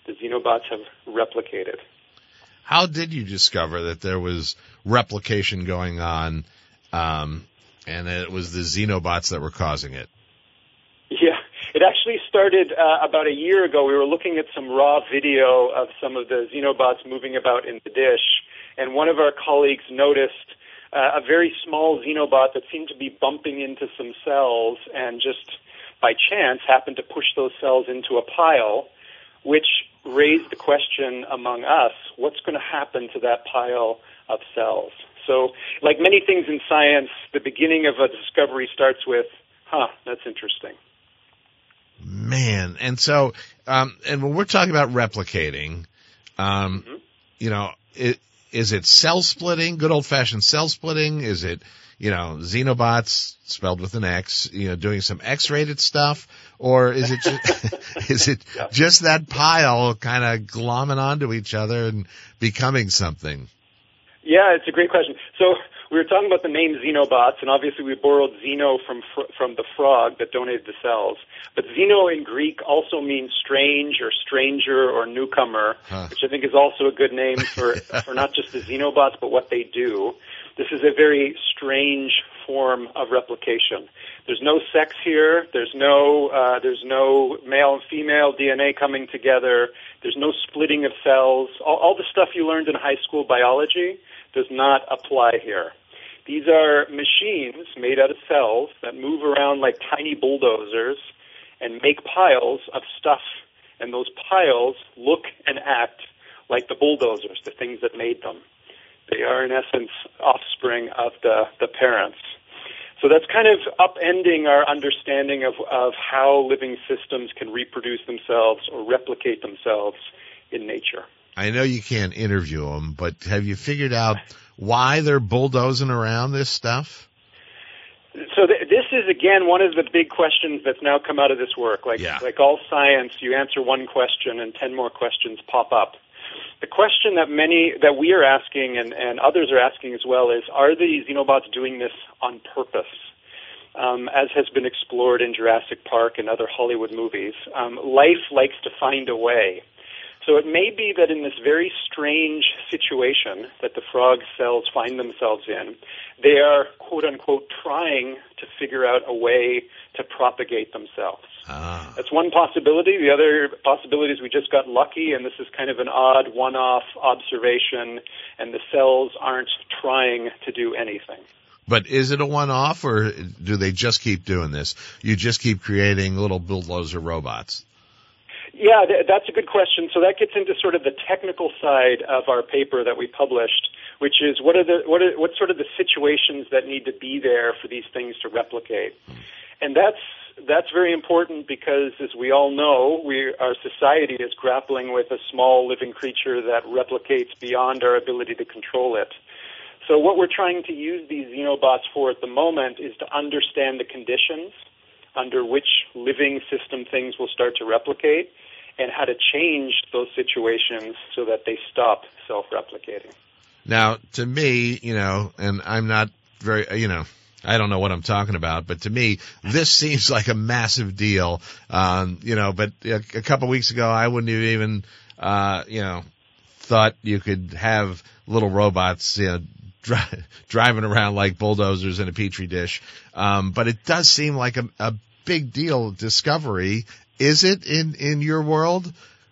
I: the xenobots have replicated.
B: How did you discover that there was replication going on, and that it was the xenobots that were causing it?
I: Yeah, it actually started about a year ago. We were looking at some raw video of some of the xenobots moving about in the dish, and one of our colleagues noticed a very small xenobot that seemed to be bumping into some cells and just by chance happened to push those cells into a pile, which raised the question among us, what's going to happen to that pile of cells? So, like many things in science, the beginning of a discovery starts with, that's interesting.
B: Man, and so, and when we're talking about replicating, is it cell splitting, good old-fashioned cell splitting? Is it, xenobots, spelled with an X, doing some X-rated stuff? Or is it just that pile kind of glomming onto each other and becoming something?
I: Yeah, it's a great question. So we were talking about the name xenobots, and obviously we borrowed xeno from the frog that donated the cells. But xeno in Greek also means strange or stranger or newcomer, which I think is also a good name for not just the xenobots, but what they do. This is a very strange form of replication. There's no sex here. There's no male and female DNA coming together. There's no splitting of cells. All the stuff you learned in high school biology does not apply here. These are machines made out of cells that move around like tiny bulldozers and make piles of stuff, and those piles look and act like the bulldozers, the things that made them. They are, in essence, offspring of the parents. So that's kind of upending our understanding of how living systems can reproduce themselves or replicate themselves in nature.
B: I know you can't interview them, but have you figured out why they're bulldozing around this stuff?
I: So this is, again, one of the big questions that's now come out of this work. Like all science, you answer one question and 10 more questions pop up. The question that we are asking and others are asking as well is, are the xenobots doing this on purpose? As has been explored in Jurassic Park and other Hollywood movies, life likes to find a way. So it may be that in this very strange situation that the frog cells find themselves in, they are, quote-unquote, trying to figure out a way to propagate themselves. That's one possibility. The other possibility is we just got lucky, and this is kind of an odd one-off observation, and the cells aren't trying to do anything.
B: But is it a one-off, or do they just keep doing this? You just keep creating little bulldozer robots?
I: Yeah, that's a good question. So that gets into sort of the technical side of our paper that we published, which is what's sort of the situations that need to be there for these things to replicate. And that's very important because, as we all know, our society is grappling with a small living creature that replicates beyond our ability to control it. So what we're trying to use these xenobots for at the moment is to understand the conditions under which living system things will start to replicate and how to change those situations so that they stop self-replicating.
B: Now, to me, and I'm not very, I don't know what I'm talking about, but to me, this seems like a massive deal. But a couple weeks ago, I wouldn't have even, thought you could have little robots, driving around like bulldozers in a petri dish. But it does seem like a big deal discovery. Is it in your world?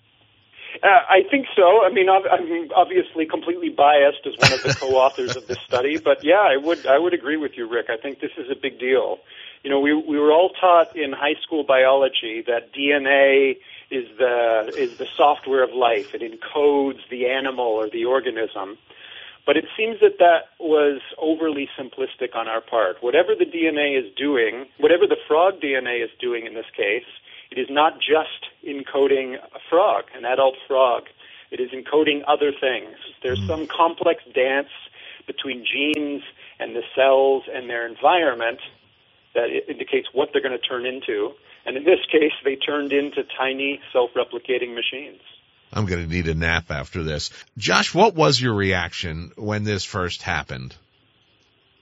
I: I think so. I mean, I'm obviously completely biased as one of the co-authors of this study, but yeah, I would agree with you, Rick. I think this is a big deal. We were all taught in high school biology that DNA is the software of life. It encodes the animal or the organism. But it seems that was overly simplistic on our part. Whatever the DNA is doing, whatever the frog DNA is doing in this case, it is not just encoding a frog, an adult frog. It is encoding other things. There's some complex dance between genes and the cells and their environment that indicates what they're going to turn into. And in this case, they turned into tiny self-replicating machines.
B: I'm going to need a nap after this. Josh, what was your reaction when this first happened?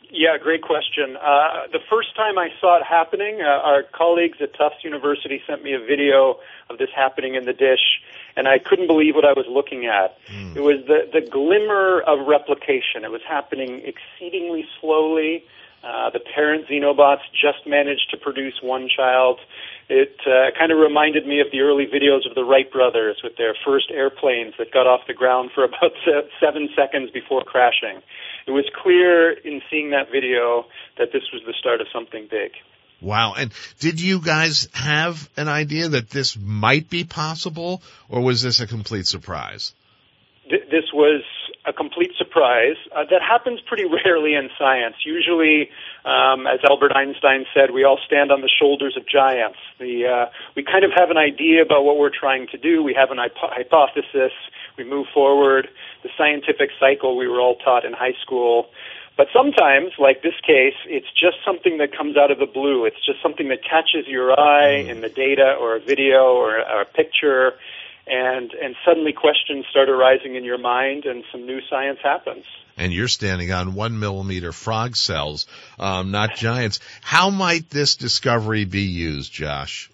I: Yeah, great question. The first time I saw it happening, our colleagues at Tufts University sent me a video of this happening in the dish, and I couldn't believe what I was looking at. It was the glimmer of replication. It was happening exceedingly slowly. The parent xenobots just managed to produce one child. It kind of reminded me of the early videos of the Wright brothers with their first airplanes that got off the ground for about 7 seconds before crashing. It was clear in seeing that video that this was the start of something big.
B: Wow. And did you guys have an idea that this might be possible, or was this a complete surprise?
I: This was a complete surprise. That happens pretty rarely in science. Usually, as Albert Einstein said, we all stand on the shoulders of giants. We kind of have an idea about what we're trying to do. We have an hypothesis. We move forward. The scientific cycle we were all taught in high school. But sometimes, like this case, it's just something that comes out of the blue. It's just something that catches your eye in the data or a video or a picture, and suddenly questions start arising in your mind, and some new science happens.
B: And you're standing on 1 millimeter frog cells, not giants. How might this discovery be used, Josh?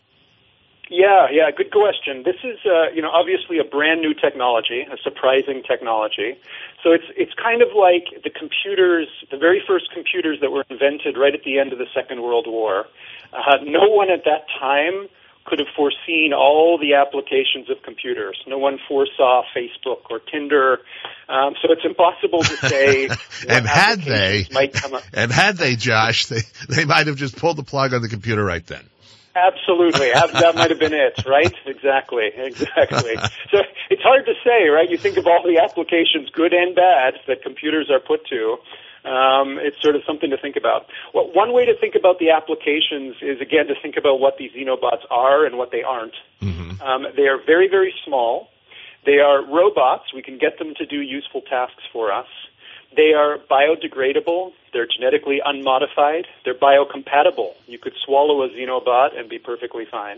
I: Yeah, good question. This is, obviously a brand new technology, a surprising technology. So it's kind of like the computers, the very first computers that were invented right at the end of the Second World War. No one at that time could have foreseen all the applications of computers. No one foresaw Facebook or Tinder. So it's impossible to say
B: and had they
I: might come up.
B: And had they, Josh, they might have just pulled the plug on the computer right then.
I: Absolutely. That might have been it, right? Exactly. So it's hard to say, right? You think of all the applications, good and bad, that computers are put to. It's sort of something to think about. Well, one way to think about the applications is, again, to think about what these xenobots are and what they aren't. Mm-hmm. They are very, very small. They are robots. We can get them to do useful tasks for us. They are biodegradable. They're genetically unmodified. They're biocompatible. You could swallow a xenobot and be perfectly fine.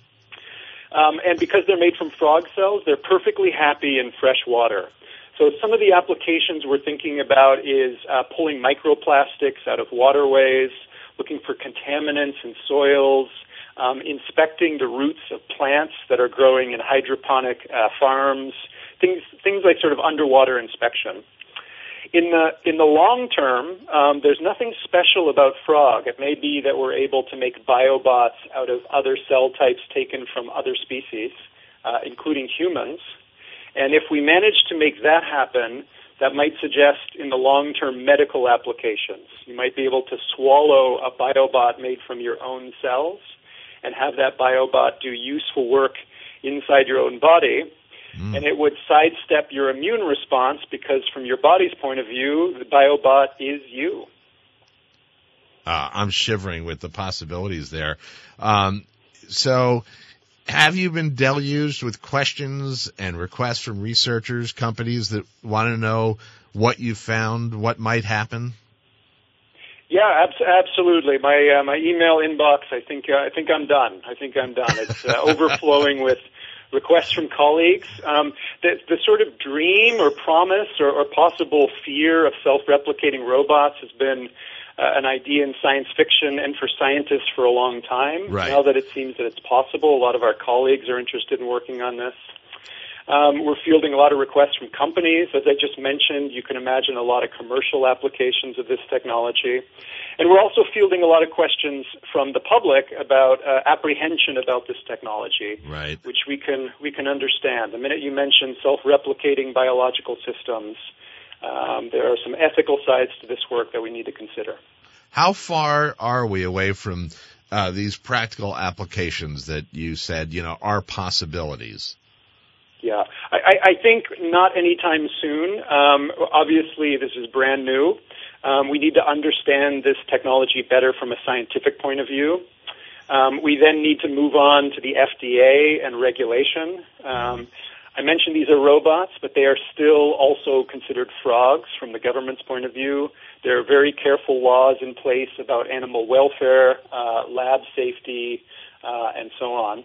I: And because they're made from frog cells, they're perfectly happy in fresh water. So some of the applications we're thinking about is pulling microplastics out of waterways, looking for contaminants in soils, inspecting the roots of plants that are growing in hydroponic farms, things like sort of underwater inspection. In the long term, there's nothing special about frog. It may be that we're able to make biobots out of other cell types taken from other species, including humans. And if we manage to make that happen, that might suggest in the long term medical applications. You might be able to swallow a biobot made from your own cells and have that biobot do useful work inside your own body. And it would sidestep your immune response because from your body's point of view, the biobot is you.
B: I'm shivering with the possibilities there. So have you been deluged with questions and requests from researchers, companies that want to know what you found, what might happen?
I: Yeah, absolutely. My email inbox, I think I'm done. It's overflowing with requests from colleagues. The sort of dream or promise or possible fear of self-replicating robots has been an idea in science fiction and for scientists for a long time.
B: Right.
I: Now that it seems that it's possible, a lot of our colleagues are interested in working on this. We're fielding a lot of requests from companies. As I just mentioned, you can imagine a lot of commercial applications of this technology. And we're also fielding a lot of questions from the public about apprehension about this technology,
B: right,
I: which we can understand. The minute you mention self-replicating biological systems, there are some ethical sides to this work that we need to consider.
B: How far are we away from these practical applications that you said, are possibilities?
I: Yeah, I think not anytime soon. Obviously, this is brand new. We need to understand this technology better from a scientific point of view. We then need to move on to the FDA and regulation. I mentioned these are robots, but they are still also considered frogs from the government's point of view. There are very careful laws in place about animal welfare, lab safety, and so on.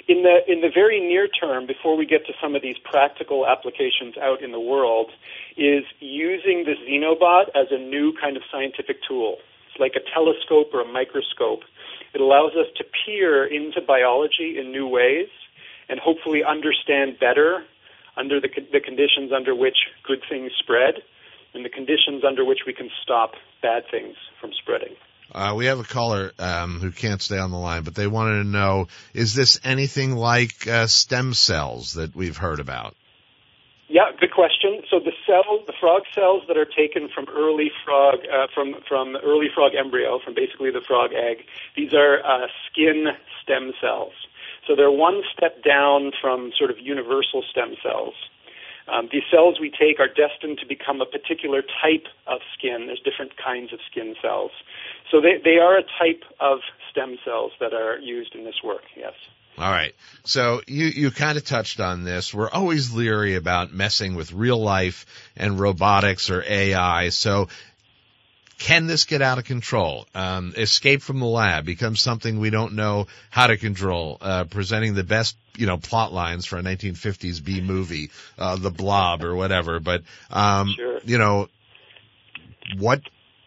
I: In the very near term, before we get to some of these practical applications out in the world, is using the Xenobot as a new kind of scientific tool. It's like a telescope or a microscope. It allows us to peer into biology in new ways and hopefully understand better under the conditions under which good things spread and the conditions under which we can stop bad things from spreading.
B: We have a caller who can't stay on the line, but they wanted to know, is this anything like stem cells that we've heard about?
I: Yeah, good question. So the frog cells that are taken from early frog, from early frog embryo, from basically the frog egg, these are skin stem cells. So they're one step down from sort of universal stem cells. These cells we take are destined to become a particular type of skin. There's different kinds of skin cells. So they are a type of stem cells that are used in this work, yes.
B: All right. So you kind of touched on this. We're always leery about messing with real life and robotics or AI. So can this get out of control? Escape from the lab becomes something we don't know how to control, presenting the best, plot lines for a 1950s B movie, The Blob or whatever. But,
I: sure.
B: What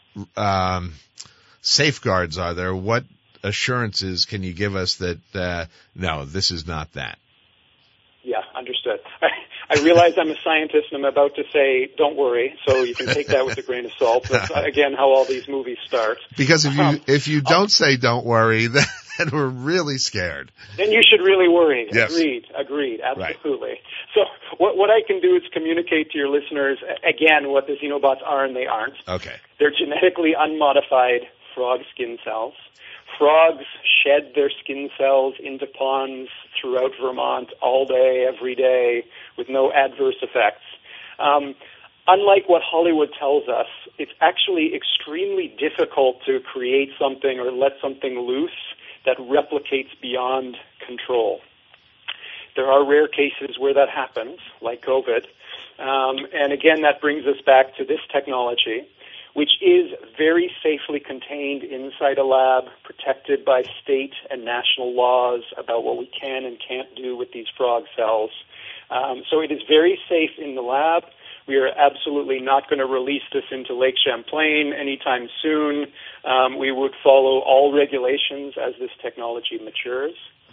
B: safeguards are there? What assurances can you give us that, no, this is not that?
I: Yeah, understood. I realize I'm a scientist and I'm about to say, don't worry, so you can take that with a grain of salt. That's, again, how all these movies start.
B: Because if you don't say don't worry, then we're really scared.
I: Then you should really worry.
B: Yes.
I: Agreed, absolutely. Right. So what I can do is communicate to your listeners, again, what the xenobots are and they aren't.
B: Okay.
I: They're genetically unmodified frog skin cells. Frogs shed their skin cells into ponds throughout Vermont all day, every day, with no adverse effects. Unlike what Hollywood tells us, it's actually extremely difficult to create something or let something loose that replicates beyond control. There are rare cases where that happens, like COVID. And again, that brings us back to this technology, which is very safely contained inside a lab, protected by state and national laws about what we can and can't do with these frog cells. So it is very safe in the lab. We are absolutely not going to release this into Lake Champlain anytime soon. We would follow all regulations as this technology matures.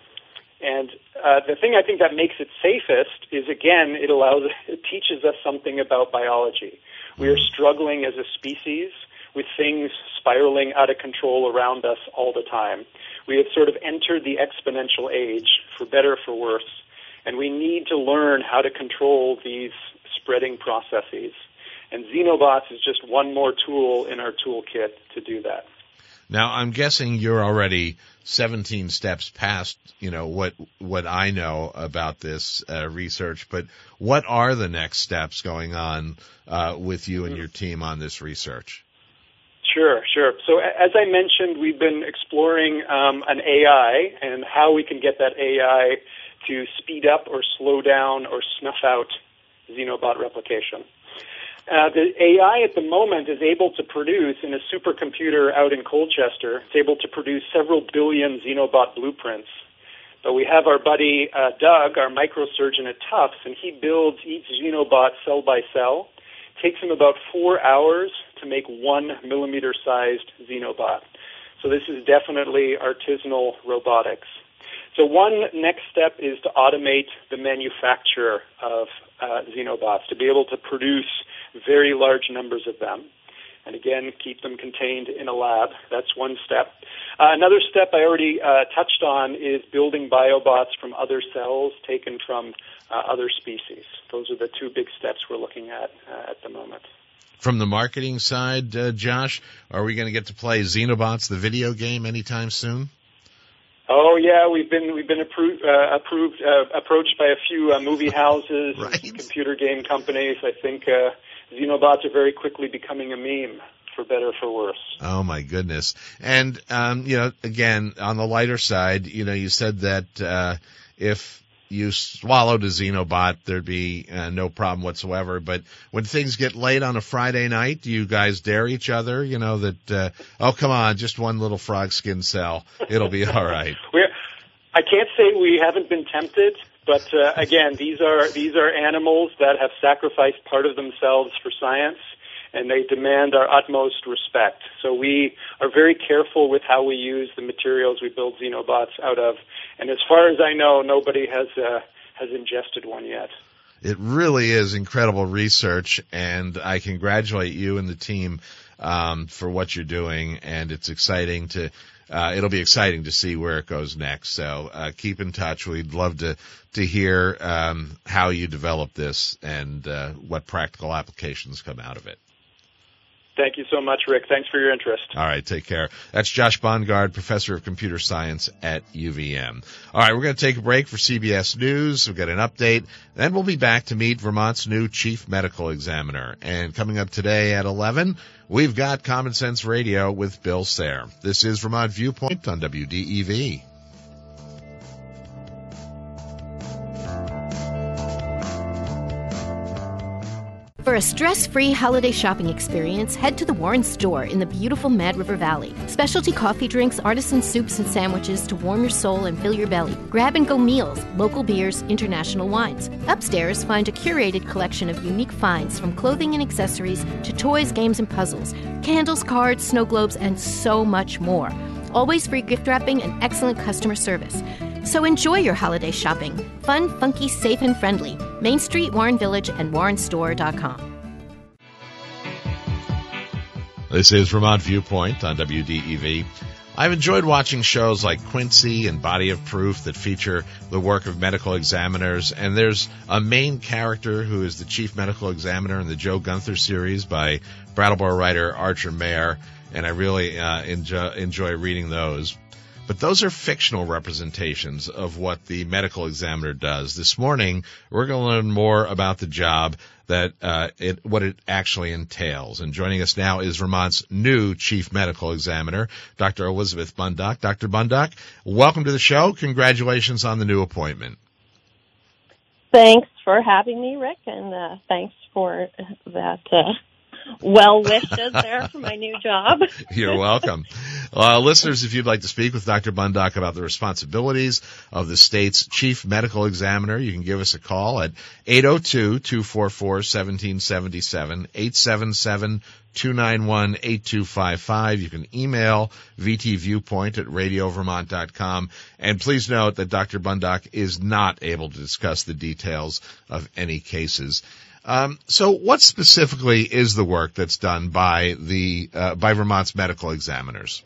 I: And the thing I think that makes it safest is, again, it teaches us something about biology. We are struggling as a species with things spiraling out of control around us all the time. We have sort of entered the exponential age, for better or for worse, and we need to learn how to control these spreading processes. And Xenobots is just one more tool in our toolkit to do that.
B: Now, I'm guessing you're already 17 steps past, what I know about this research, but what are the next steps going on with you and your team on this research?
I: Sure. So as I mentioned, we've been exploring an AI and how we can get that AI to speed up or slow down or snuff out Xenobot replication. The AI at the moment is able to produce, in a supercomputer out in Colchester, it's able to produce several billion Xenobot blueprints. But we have our buddy Doug, our microsurgeon at Tufts, and he builds each Xenobot cell by cell. It takes him about 4 hours to make 1 millimeter-sized Xenobot. So this is definitely artisanal robotics. So one next step is to automate the manufacture of Xenobots, to be able to produce very large numbers of them. And again, keep them contained in a lab. That's one step. Another step I already touched on is building biobots from other cells taken from other species. Those are the two big steps we're looking at the moment.
B: From the marketing side, Josh, are we going to get to play Xenobots, the video game, anytime soon?
I: Oh yeah, we've been approached by a few movie houses,
B: right.
I: And computer game companies. I think Xenobots are very quickly becoming a meme, for better or for worse.
B: Oh my goodness! And again, on the lighter side, you said that if you swallowed a Xenobot, there'd be no problem whatsoever. But when things get late on a Friday night, do you guys dare each other? Oh, come on, just one little frog skin cell. It'll be all right.
I: I can't say we haven't been tempted, but again, these are animals that have sacrificed part of themselves for science, and they demand our utmost respect. So we are very careful with how we use the materials we build xenobots out of. And as far as I know, nobody has ingested one yet.
B: It really is incredible research, and I congratulate you and the team for what you're doing. And it's exciting to. It'll be exciting to see where it goes next. So keep in touch. We'd love to hear how you develop this and what practical applications come out of it.
I: Thank you so much, Rick. Thanks for your interest.
B: All right, take care. That's Josh Bongard, professor of computer science at UVM. All right, we're going to take a break for CBS News. We'll get an update. Then we'll be back to meet Vermont's new chief medical examiner. And coming up today at 11, we've got Common Sense Radio with Bill Sayre. This is Vermont Viewpoint on WDEV.
F: For a stress-free holiday shopping experience, head to the Warren Store in the beautiful Mad River Valley. Specialty coffee drinks, artisan soups and sandwiches to warm your soul and fill your belly. Grab-and-go meals, local beers, international wines. Upstairs, find a curated collection of unique finds from clothing and accessories to toys, games, and puzzles, candles, cards, snow globes, and so much more. Always free gift wrapping and excellent customer service. So enjoy your holiday shopping. Fun, funky, safe, and friendly. Main Street, Warren Village, and warrenstore.com.
B: This is Vermont Viewpoint on WDEV. I've enjoyed watching shows like Quincy and Body of Proof that feature the work of medical examiners, and there's a main character who is the chief medical examiner in the Joe Gunther series by Brattleboro writer Archer Mayer, and I really enjoy reading those. But those are fictional representations of what the medical examiner does. This morning, we're going to learn more about the job, what it actually entails. And joining us now is Vermont's new chief medical examiner, Dr. Elizabeth Bundock. Dr. Bundock, welcome to the show. Congratulations on the new appointment.
J: Thanks for having me, Rick, and thanks for that well wishes there for my new job.
B: You're welcome. Listeners, if you'd like to speak with Dr. Bundock about the responsibilities of the state's chief medical examiner, you can give us a call at 802-244-1777, 877-291-8255. You can email vtviewpoint@radiovermont.com. And please note that Dr. Bundock is not able to discuss the details of any cases. So what specifically is the work that's done by Vermont's medical examiners?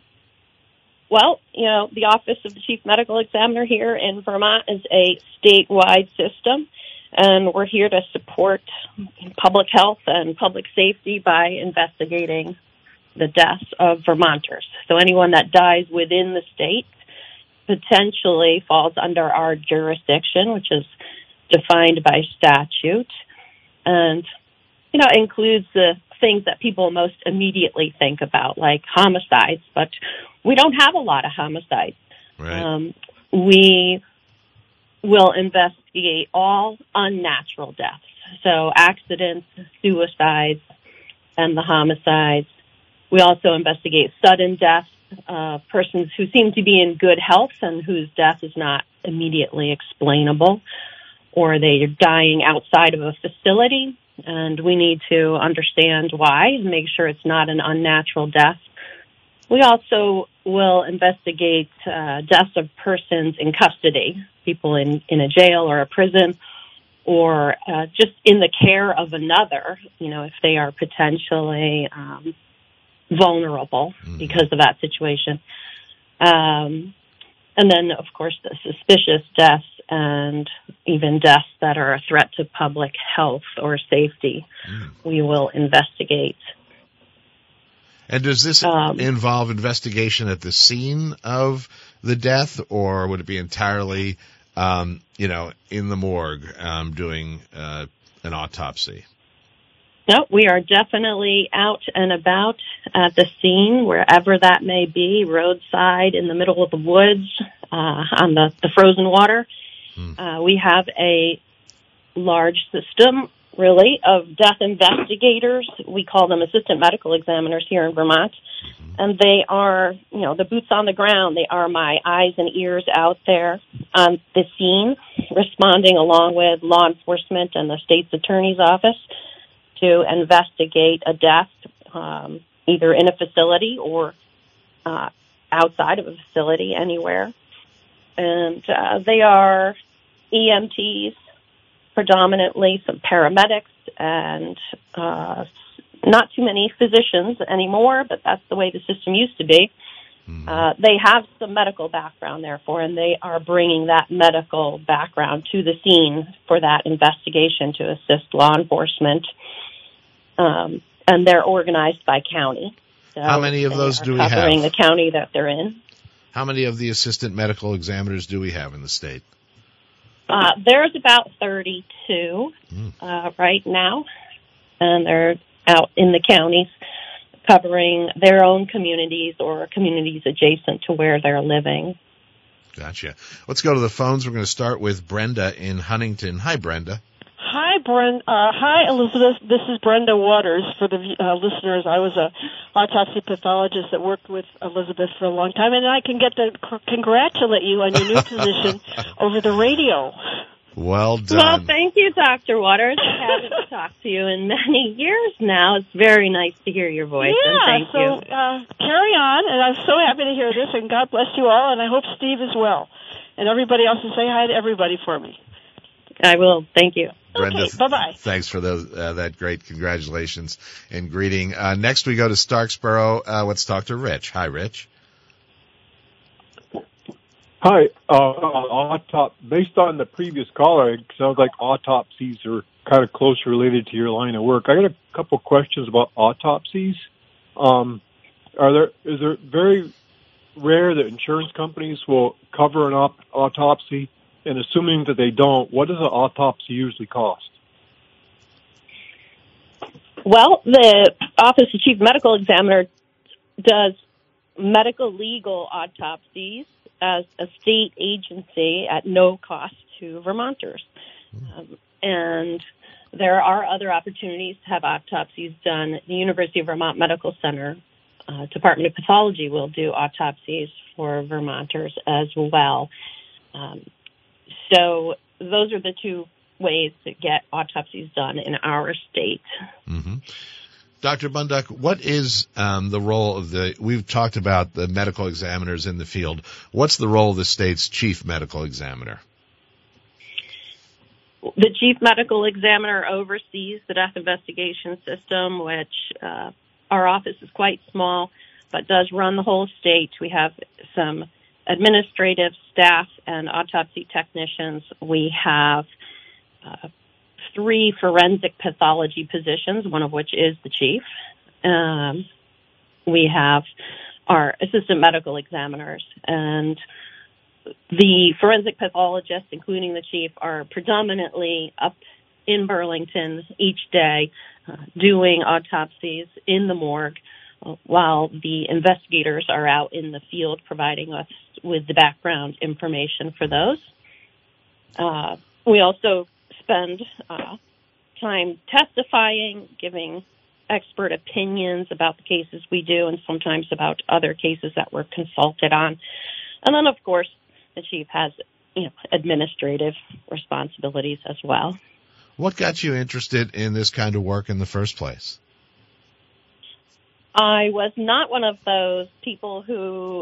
J: Well, the Office of the Chief Medical Examiner here in Vermont is a statewide system, and we're here to support public health and public safety by investigating the deaths of Vermonters. So anyone that dies within the state potentially falls under our jurisdiction, which is defined by statute. And, includes the things that people most immediately think about, like homicides, but we don't have a lot of homicides.
B: Right.
J: We will investigate all unnatural deaths, so accidents, suicides, and the homicides. We also investigate sudden deaths, persons who seem to be in good health and whose death is not immediately explainable, or they are dying outside of a facility, and we need to understand why and make sure it's not an unnatural death. We also will investigate deaths of persons in custody, people in a jail or a prison, or just in the care of another, if they are potentially vulnerable because of that situation. And then, of course, the suspicious deaths and even deaths that are a threat to public health or safety, we will investigate.
B: And does this involve investigation at the scene of the death, or would it be entirely, in the morgue doing an autopsy?
J: No, we are definitely out and about at the scene, wherever that may be, roadside, in the middle of the woods, on the frozen water. We have a large system really, of death investigators. We call them assistant medical examiners here in Vermont. And they are, the boots on the ground. They are my eyes and ears out there on the scene, responding along with law enforcement and the state's attorney's office to investigate a death, either in a facility or outside of a facility, anywhere. And they are EMTs, predominantly some paramedics, and not too many physicians anymore, but that's the way the system used to be. They have some medical background, therefore, and they are bringing that medical background to the scene for that investigation to assist law enforcement. And they're organized by county. So
B: how many of those do we have?
J: Covering the county that they're in.
B: How many of the assistant medical examiners do we have in the state?
J: There's about 32 right now, and they're out in the counties covering their own communities or communities adjacent to where they're living.
B: Gotcha. Let's go to the phones. We're going to start with Brenda in Huntington. Hi, Brenda.
K: Hi, hi, Elizabeth. This is Brenda Waters. For the listeners, I was a autopsy pathologist that worked with Elizabeth for a long time, and I can get to congratulate you on your new position over the radio.
B: Well done.
J: Well, thank you, Dr. Waters. I haven't talked to you in many years now. It's very nice to hear your voice, and thank you.
K: Carry on, and I'm so happy to hear this, and God bless you all, and I hope Steve is well. And everybody else will say hi to everybody for me.
J: I will. Thank you.
B: Brenda,
K: okay, bye-bye.
B: Thanks for that great congratulations and greeting. Next we go to Starksboro. Let's talk to Rich. Hi, Rich.
L: Hi. Based on the previous caller, it sounds like autopsies are kind of closely related to your line of work. I got a couple questions about autopsies. Is it very rare that insurance companies will cover an autopsy? And assuming that they don't, what does an autopsy usually cost?
J: Well, the Office of Chief Medical Examiner does medical legal autopsies as a state agency at no cost to Vermonters. And there are other opportunities to have autopsies done. The University of Vermont Medical Center Department of Pathology will do autopsies for Vermonters as well. So those are the two ways to get autopsies done in our state.
B: Mm-hmm. Dr. Bunduck, what is the role of we've talked about the medical examiners in the field. What's the role of the state's chief medical examiner?
J: The chief medical examiner oversees the death investigation system, which our office is quite small, but does run the whole state. We have some administrative staff and autopsy technicians. We have 3 forensic pathology positions, one of which is the chief. We have our assistant medical examiners, and the forensic pathologists, including the chief, are predominantly up in Burlington each day doing autopsies in the morgue, while the investigators are out in the field providing us with the background information for those. We also spend time testifying, giving expert opinions about the cases we do, and sometimes about other cases that we're consulted on. And then, of course, the chief has, administrative responsibilities as well.
B: What got you interested in this kind of work in the first place?
J: I was not one of those people who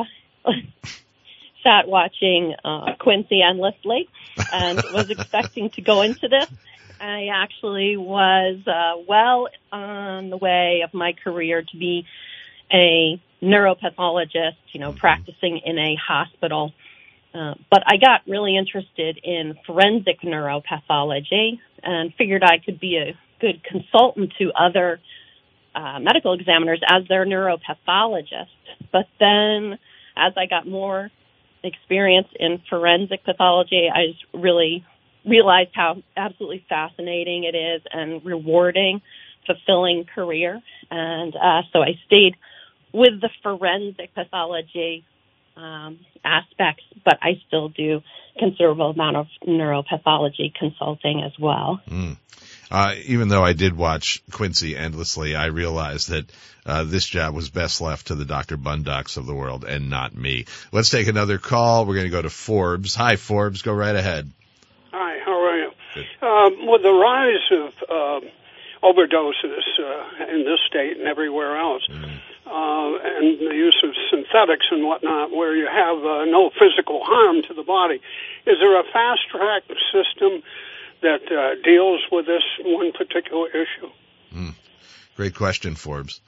J: sat watching Quincy endlessly and was expecting to go into this. I actually was well on the way of my career to be a neuropathologist, practicing in a hospital. But I got really interested in forensic neuropathology and figured I could be a good consultant to other medical examiners as their neuropathologist. But then as I got more experience in forensic pathology, I just really realized how absolutely fascinating it is and rewarding, fulfilling career. And so I stayed with the forensic pathology aspects, but I still do considerable amount of neuropathology consulting as well.
B: Even though I did watch Quincy endlessly, I realized that this job was best left to the Dr. Bundocks of the world and not me. Let's take another call. We're going to go to Forbes. Hi, Forbes. Go right ahead.
M: Hi, how are you? With the rise of overdoses in this state and everywhere else, and the use of synthetics and whatnot, where you have no physical harm to the body, is there a fast-track system that deals with this one particular issue?
B: Great question, Forbes.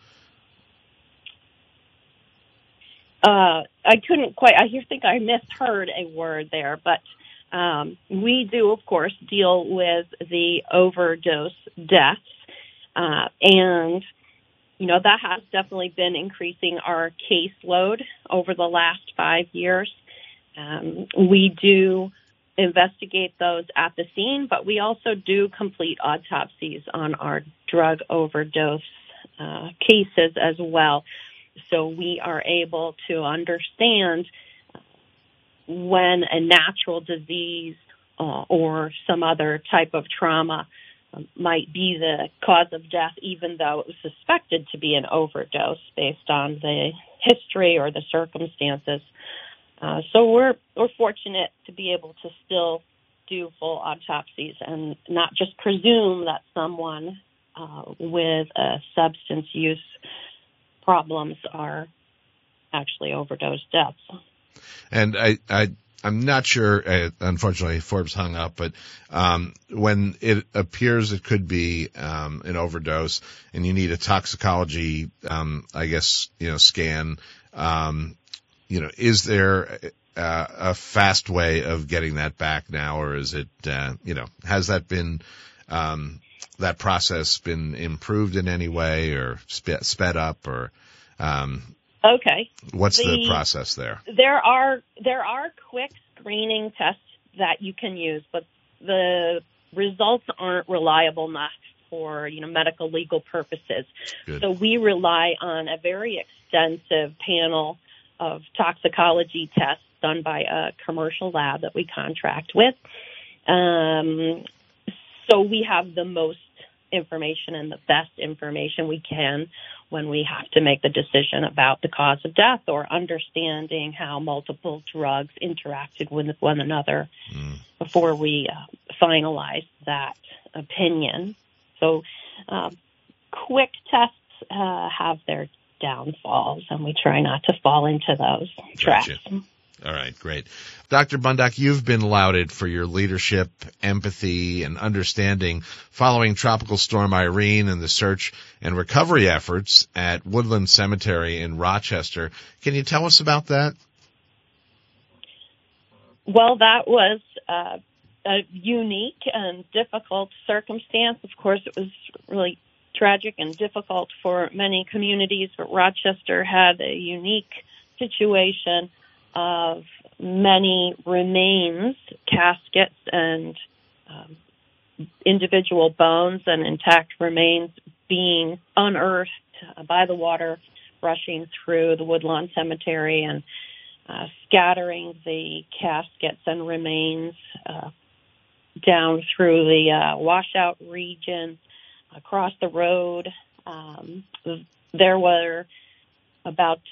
J: I couldn't quite, I think I misheard a word there, but we do, of course, deal with the overdose deaths, and, you know, that has definitely been increasing our caseload over the last 5 years. We do investigate those at the scene, but we also do complete autopsies on our drug overdose cases as well. So we are able to understand when a natural disease or some other type of trauma might be the cause of death, even though it was suspected to be an overdose based on the history or the circumstances. So we're fortunate to be able to still do full autopsies and not just presume that someone with substance use problems are actually overdose deaths.
B: And I'm not sure, unfortunately Forbes hung up, but when it appears it could be an overdose and you need a toxicology, scan, is there a fast way of getting that back now, or is it, has that been, that process been improved in any way or sped up, or,
J: okay.
B: What's the process there?
J: There are quick screening tests that you can use, but the results aren't reliable enough for, medical legal purposes.
B: Good.
J: So we rely on a very extensive panel of toxicology tests done by a commercial lab that we contract with. So we have the most information and the best information we can when we have to make the decision about the cause of death or understanding how multiple drugs interacted with one another before we finalize that opinion. So quick tests have their downfalls, and we try not to fall into those traps.
B: Gotcha. All right, great. Dr. Bundock, you've been lauded for your leadership, empathy, and understanding following Tropical Storm Irene and the search and recovery efforts at Woodland Cemetery in Rochester. Can you tell us about that?
J: Well, that was a unique and difficult circumstance. Of course, it was really tragic and difficult for many communities, but Rochester had a unique situation of many remains, caskets, and individual bones and intact remains being unearthed by the water rushing through the Woodlawn Cemetery and scattering the caskets and remains down through the washout region, across the road. There were about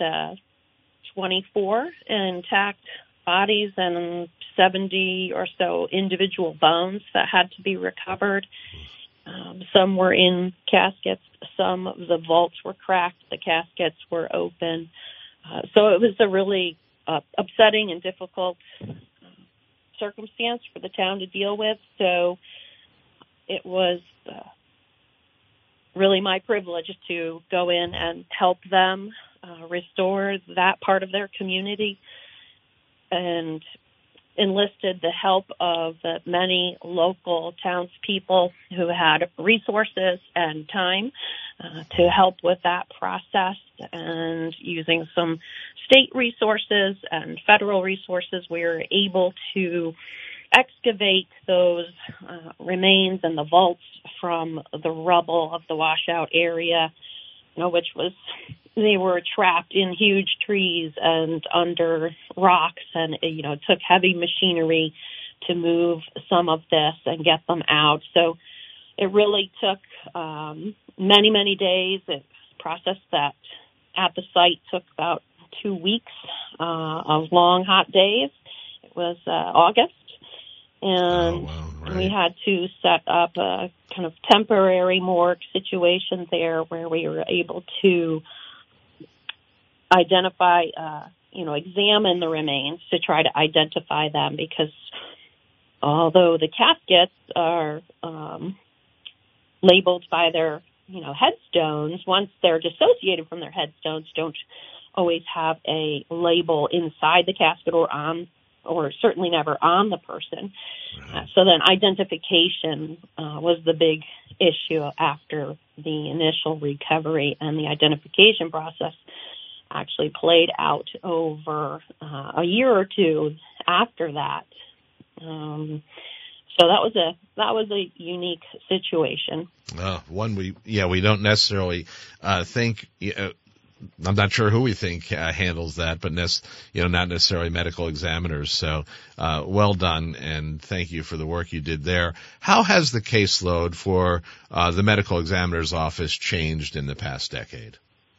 J: 24 intact bodies and 70 or so individual bones that had to be recovered. Some were in caskets. Some of the vaults were cracked. The caskets were open. So it was a really upsetting and difficult circumstance for the town to deal with. So it was really my privilege to go in and help them restore that part of their community, and enlisted the help of the many local townspeople who had resources and time to help with that process, and using some state resources and federal resources, we were able to excavate those remains and the vaults from the rubble of the washout area, which was, they were trapped in huge trees and under rocks, and it took heavy machinery to move some of this and get them out. So It really took many, many days. It's a process that at the site took about 2 weeks of long, hot days. It was August, and we had to set up a kind of temporary morgue situation there where we were able to identify, examine the remains to try to identify them, because although the caskets are labeled by their, headstones, once they're dissociated from their headstones, don't always have a label inside the casket or certainly never on the person. So then identification was the big issue after the initial recovery, and the identification process actually played out over a year or two after that. So that was a unique situation.
B: One we don't necessarily think. I'm not sure who we think handles that, but not necessarily medical examiners. So well done, and thank you for the work you did there. How has the caseload for the medical examiner's office changed in the past decade?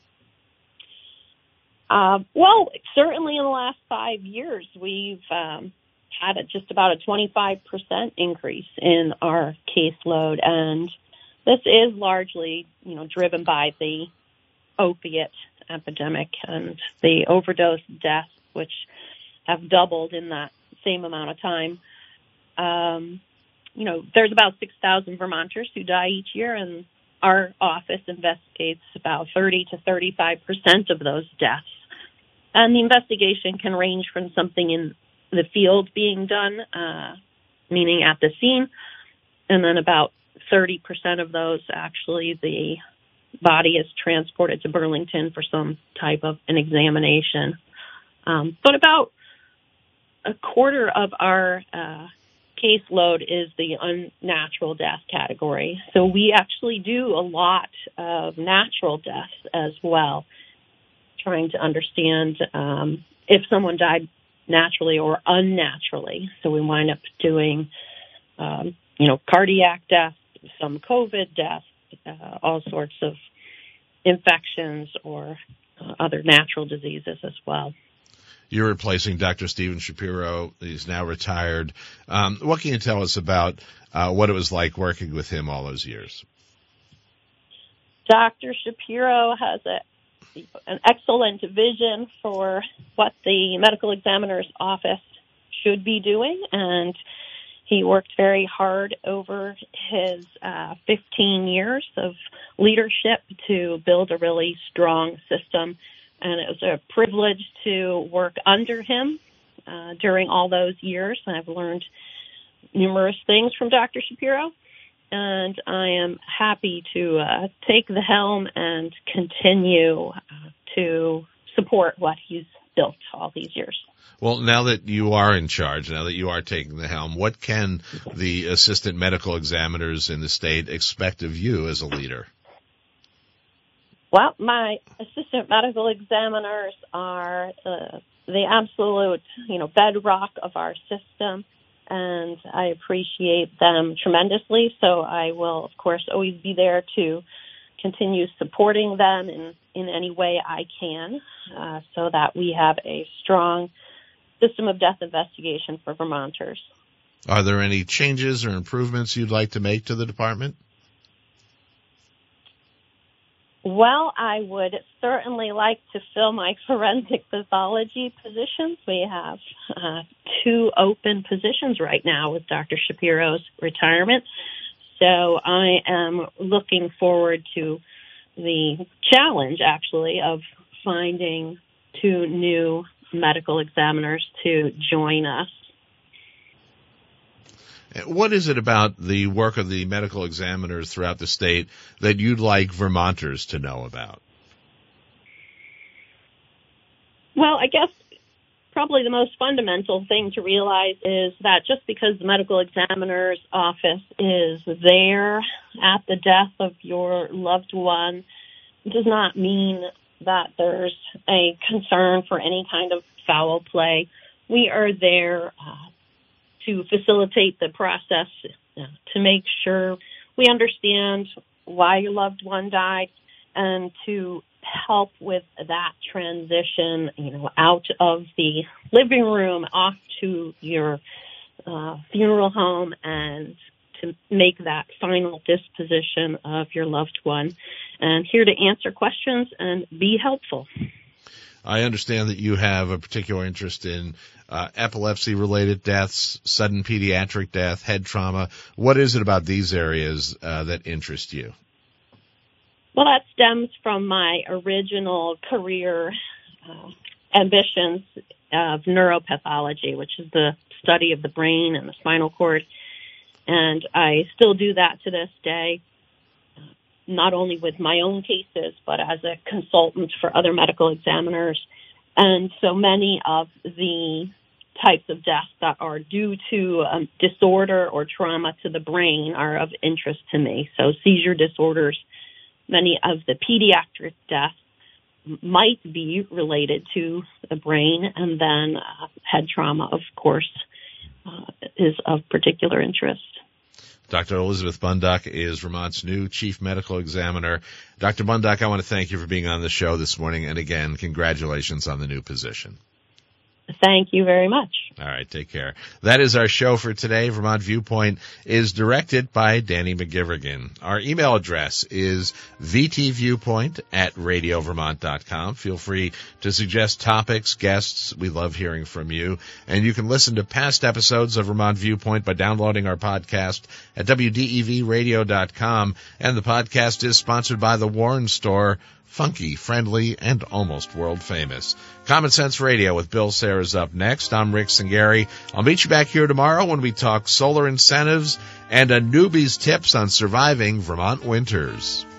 J: Well, certainly in the last 5 years, we've had just about a 25% increase in our caseload, and this is largely, driven by the opiate epidemic and the overdose deaths, which have doubled in that same amount of time. There's about 6,000 Vermonters who die each year, and our office investigates about 30 to 35% of those deaths. And the investigation can range from something in the field being done, meaning at the scene, and then about 30% of those, actually, the body is transported to Burlington for some type of an examination. But about a quarter of our caseload is the unnatural death category. So we actually do a lot of natural deaths as well, trying to understand if someone died naturally or unnaturally. So we wind up doing, cardiac deaths, some COVID deaths, all sorts of infections or other natural diseases as well.
B: You're replacing Dr. Stephen Shapiro. He's now retired. What can you tell us about what it was like working with him all those years?
J: Dr. Shapiro has an excellent vision for what the medical examiner's office should be doing, and he worked very hard over his 15 years of leadership to build a really strong system, and it was a privilege to work under him during all those years. I've learned numerous things from Dr. Shapiro, and I am happy to take the helm and continue to support what he's built all these years.
B: Well, now that you are in charge, now that you are taking the helm, what can the assistant medical examiners in the state expect of you as a leader?
J: Well, my assistant medical examiners are the absolute, bedrock of our system, and I appreciate them tremendously. So I will, of course, always be there to continue supporting them in any way I can, so that we have a strong system of death investigation for Vermonters.
B: Are there any changes or improvements you'd like to make to the department?
J: Well, I would certainly like to fill my forensic pathology positions. We have 2 open positions right now with Dr. Shapiro's retirement. So I am looking forward to the challenge, actually, of finding 2 new medical examiners to join us.
B: What is it about the work of the medical examiners throughout the state that you'd like Vermonters to know about?
J: Well, I guess probably the most fundamental thing to realize is that just because the medical examiner's office is there at the death of your loved one does not mean that there's a concern for any kind of foul play. We are there to facilitate the process, to make sure we understand why your loved one died, and to help with that transition, out of the living room off to your funeral home, and to make that final disposition of your loved one. And here to answer questions and be helpful.
B: I understand that you have a particular interest in epilepsy-related deaths, sudden pediatric death, head trauma. What is it about these areas that interest you?
J: Well, that stems from my original career ambitions of neuropathology, which is the study of the brain and the spinal cord. And I still do that to this day, not only with my own cases, but as a consultant for other medical examiners. And so many of the types of deaths that are due to disorder or trauma to the brain are of interest to me. So seizure disorders, many of the pediatric deaths might be related to the brain, and then head trauma, of course, is of particular interest.
B: Dr. Elizabeth Bundock is Vermont's new Chief Medical Examiner. Dr. Bundock, I want to thank you for being on the show this morning, and again, congratulations on the new position.
J: Thank you very much.
B: All right, take care. That is our show for today. Vermont Viewpoint is directed by Danny McGivrigan. Our email address is vtviewpoint@radiovermont.com. Feel free to suggest topics, guests. We love hearing from you. And you can listen to past episodes of Vermont Viewpoint by downloading our podcast at wdevradio.com. And the podcast is sponsored by the Warren Store. Funky, friendly, and almost world famous. Common Sense Radio with Bill Sayre is up next. I'm Rick Singari. I'll meet you back here tomorrow when we talk solar incentives and a newbie's tips on surviving Vermont winters.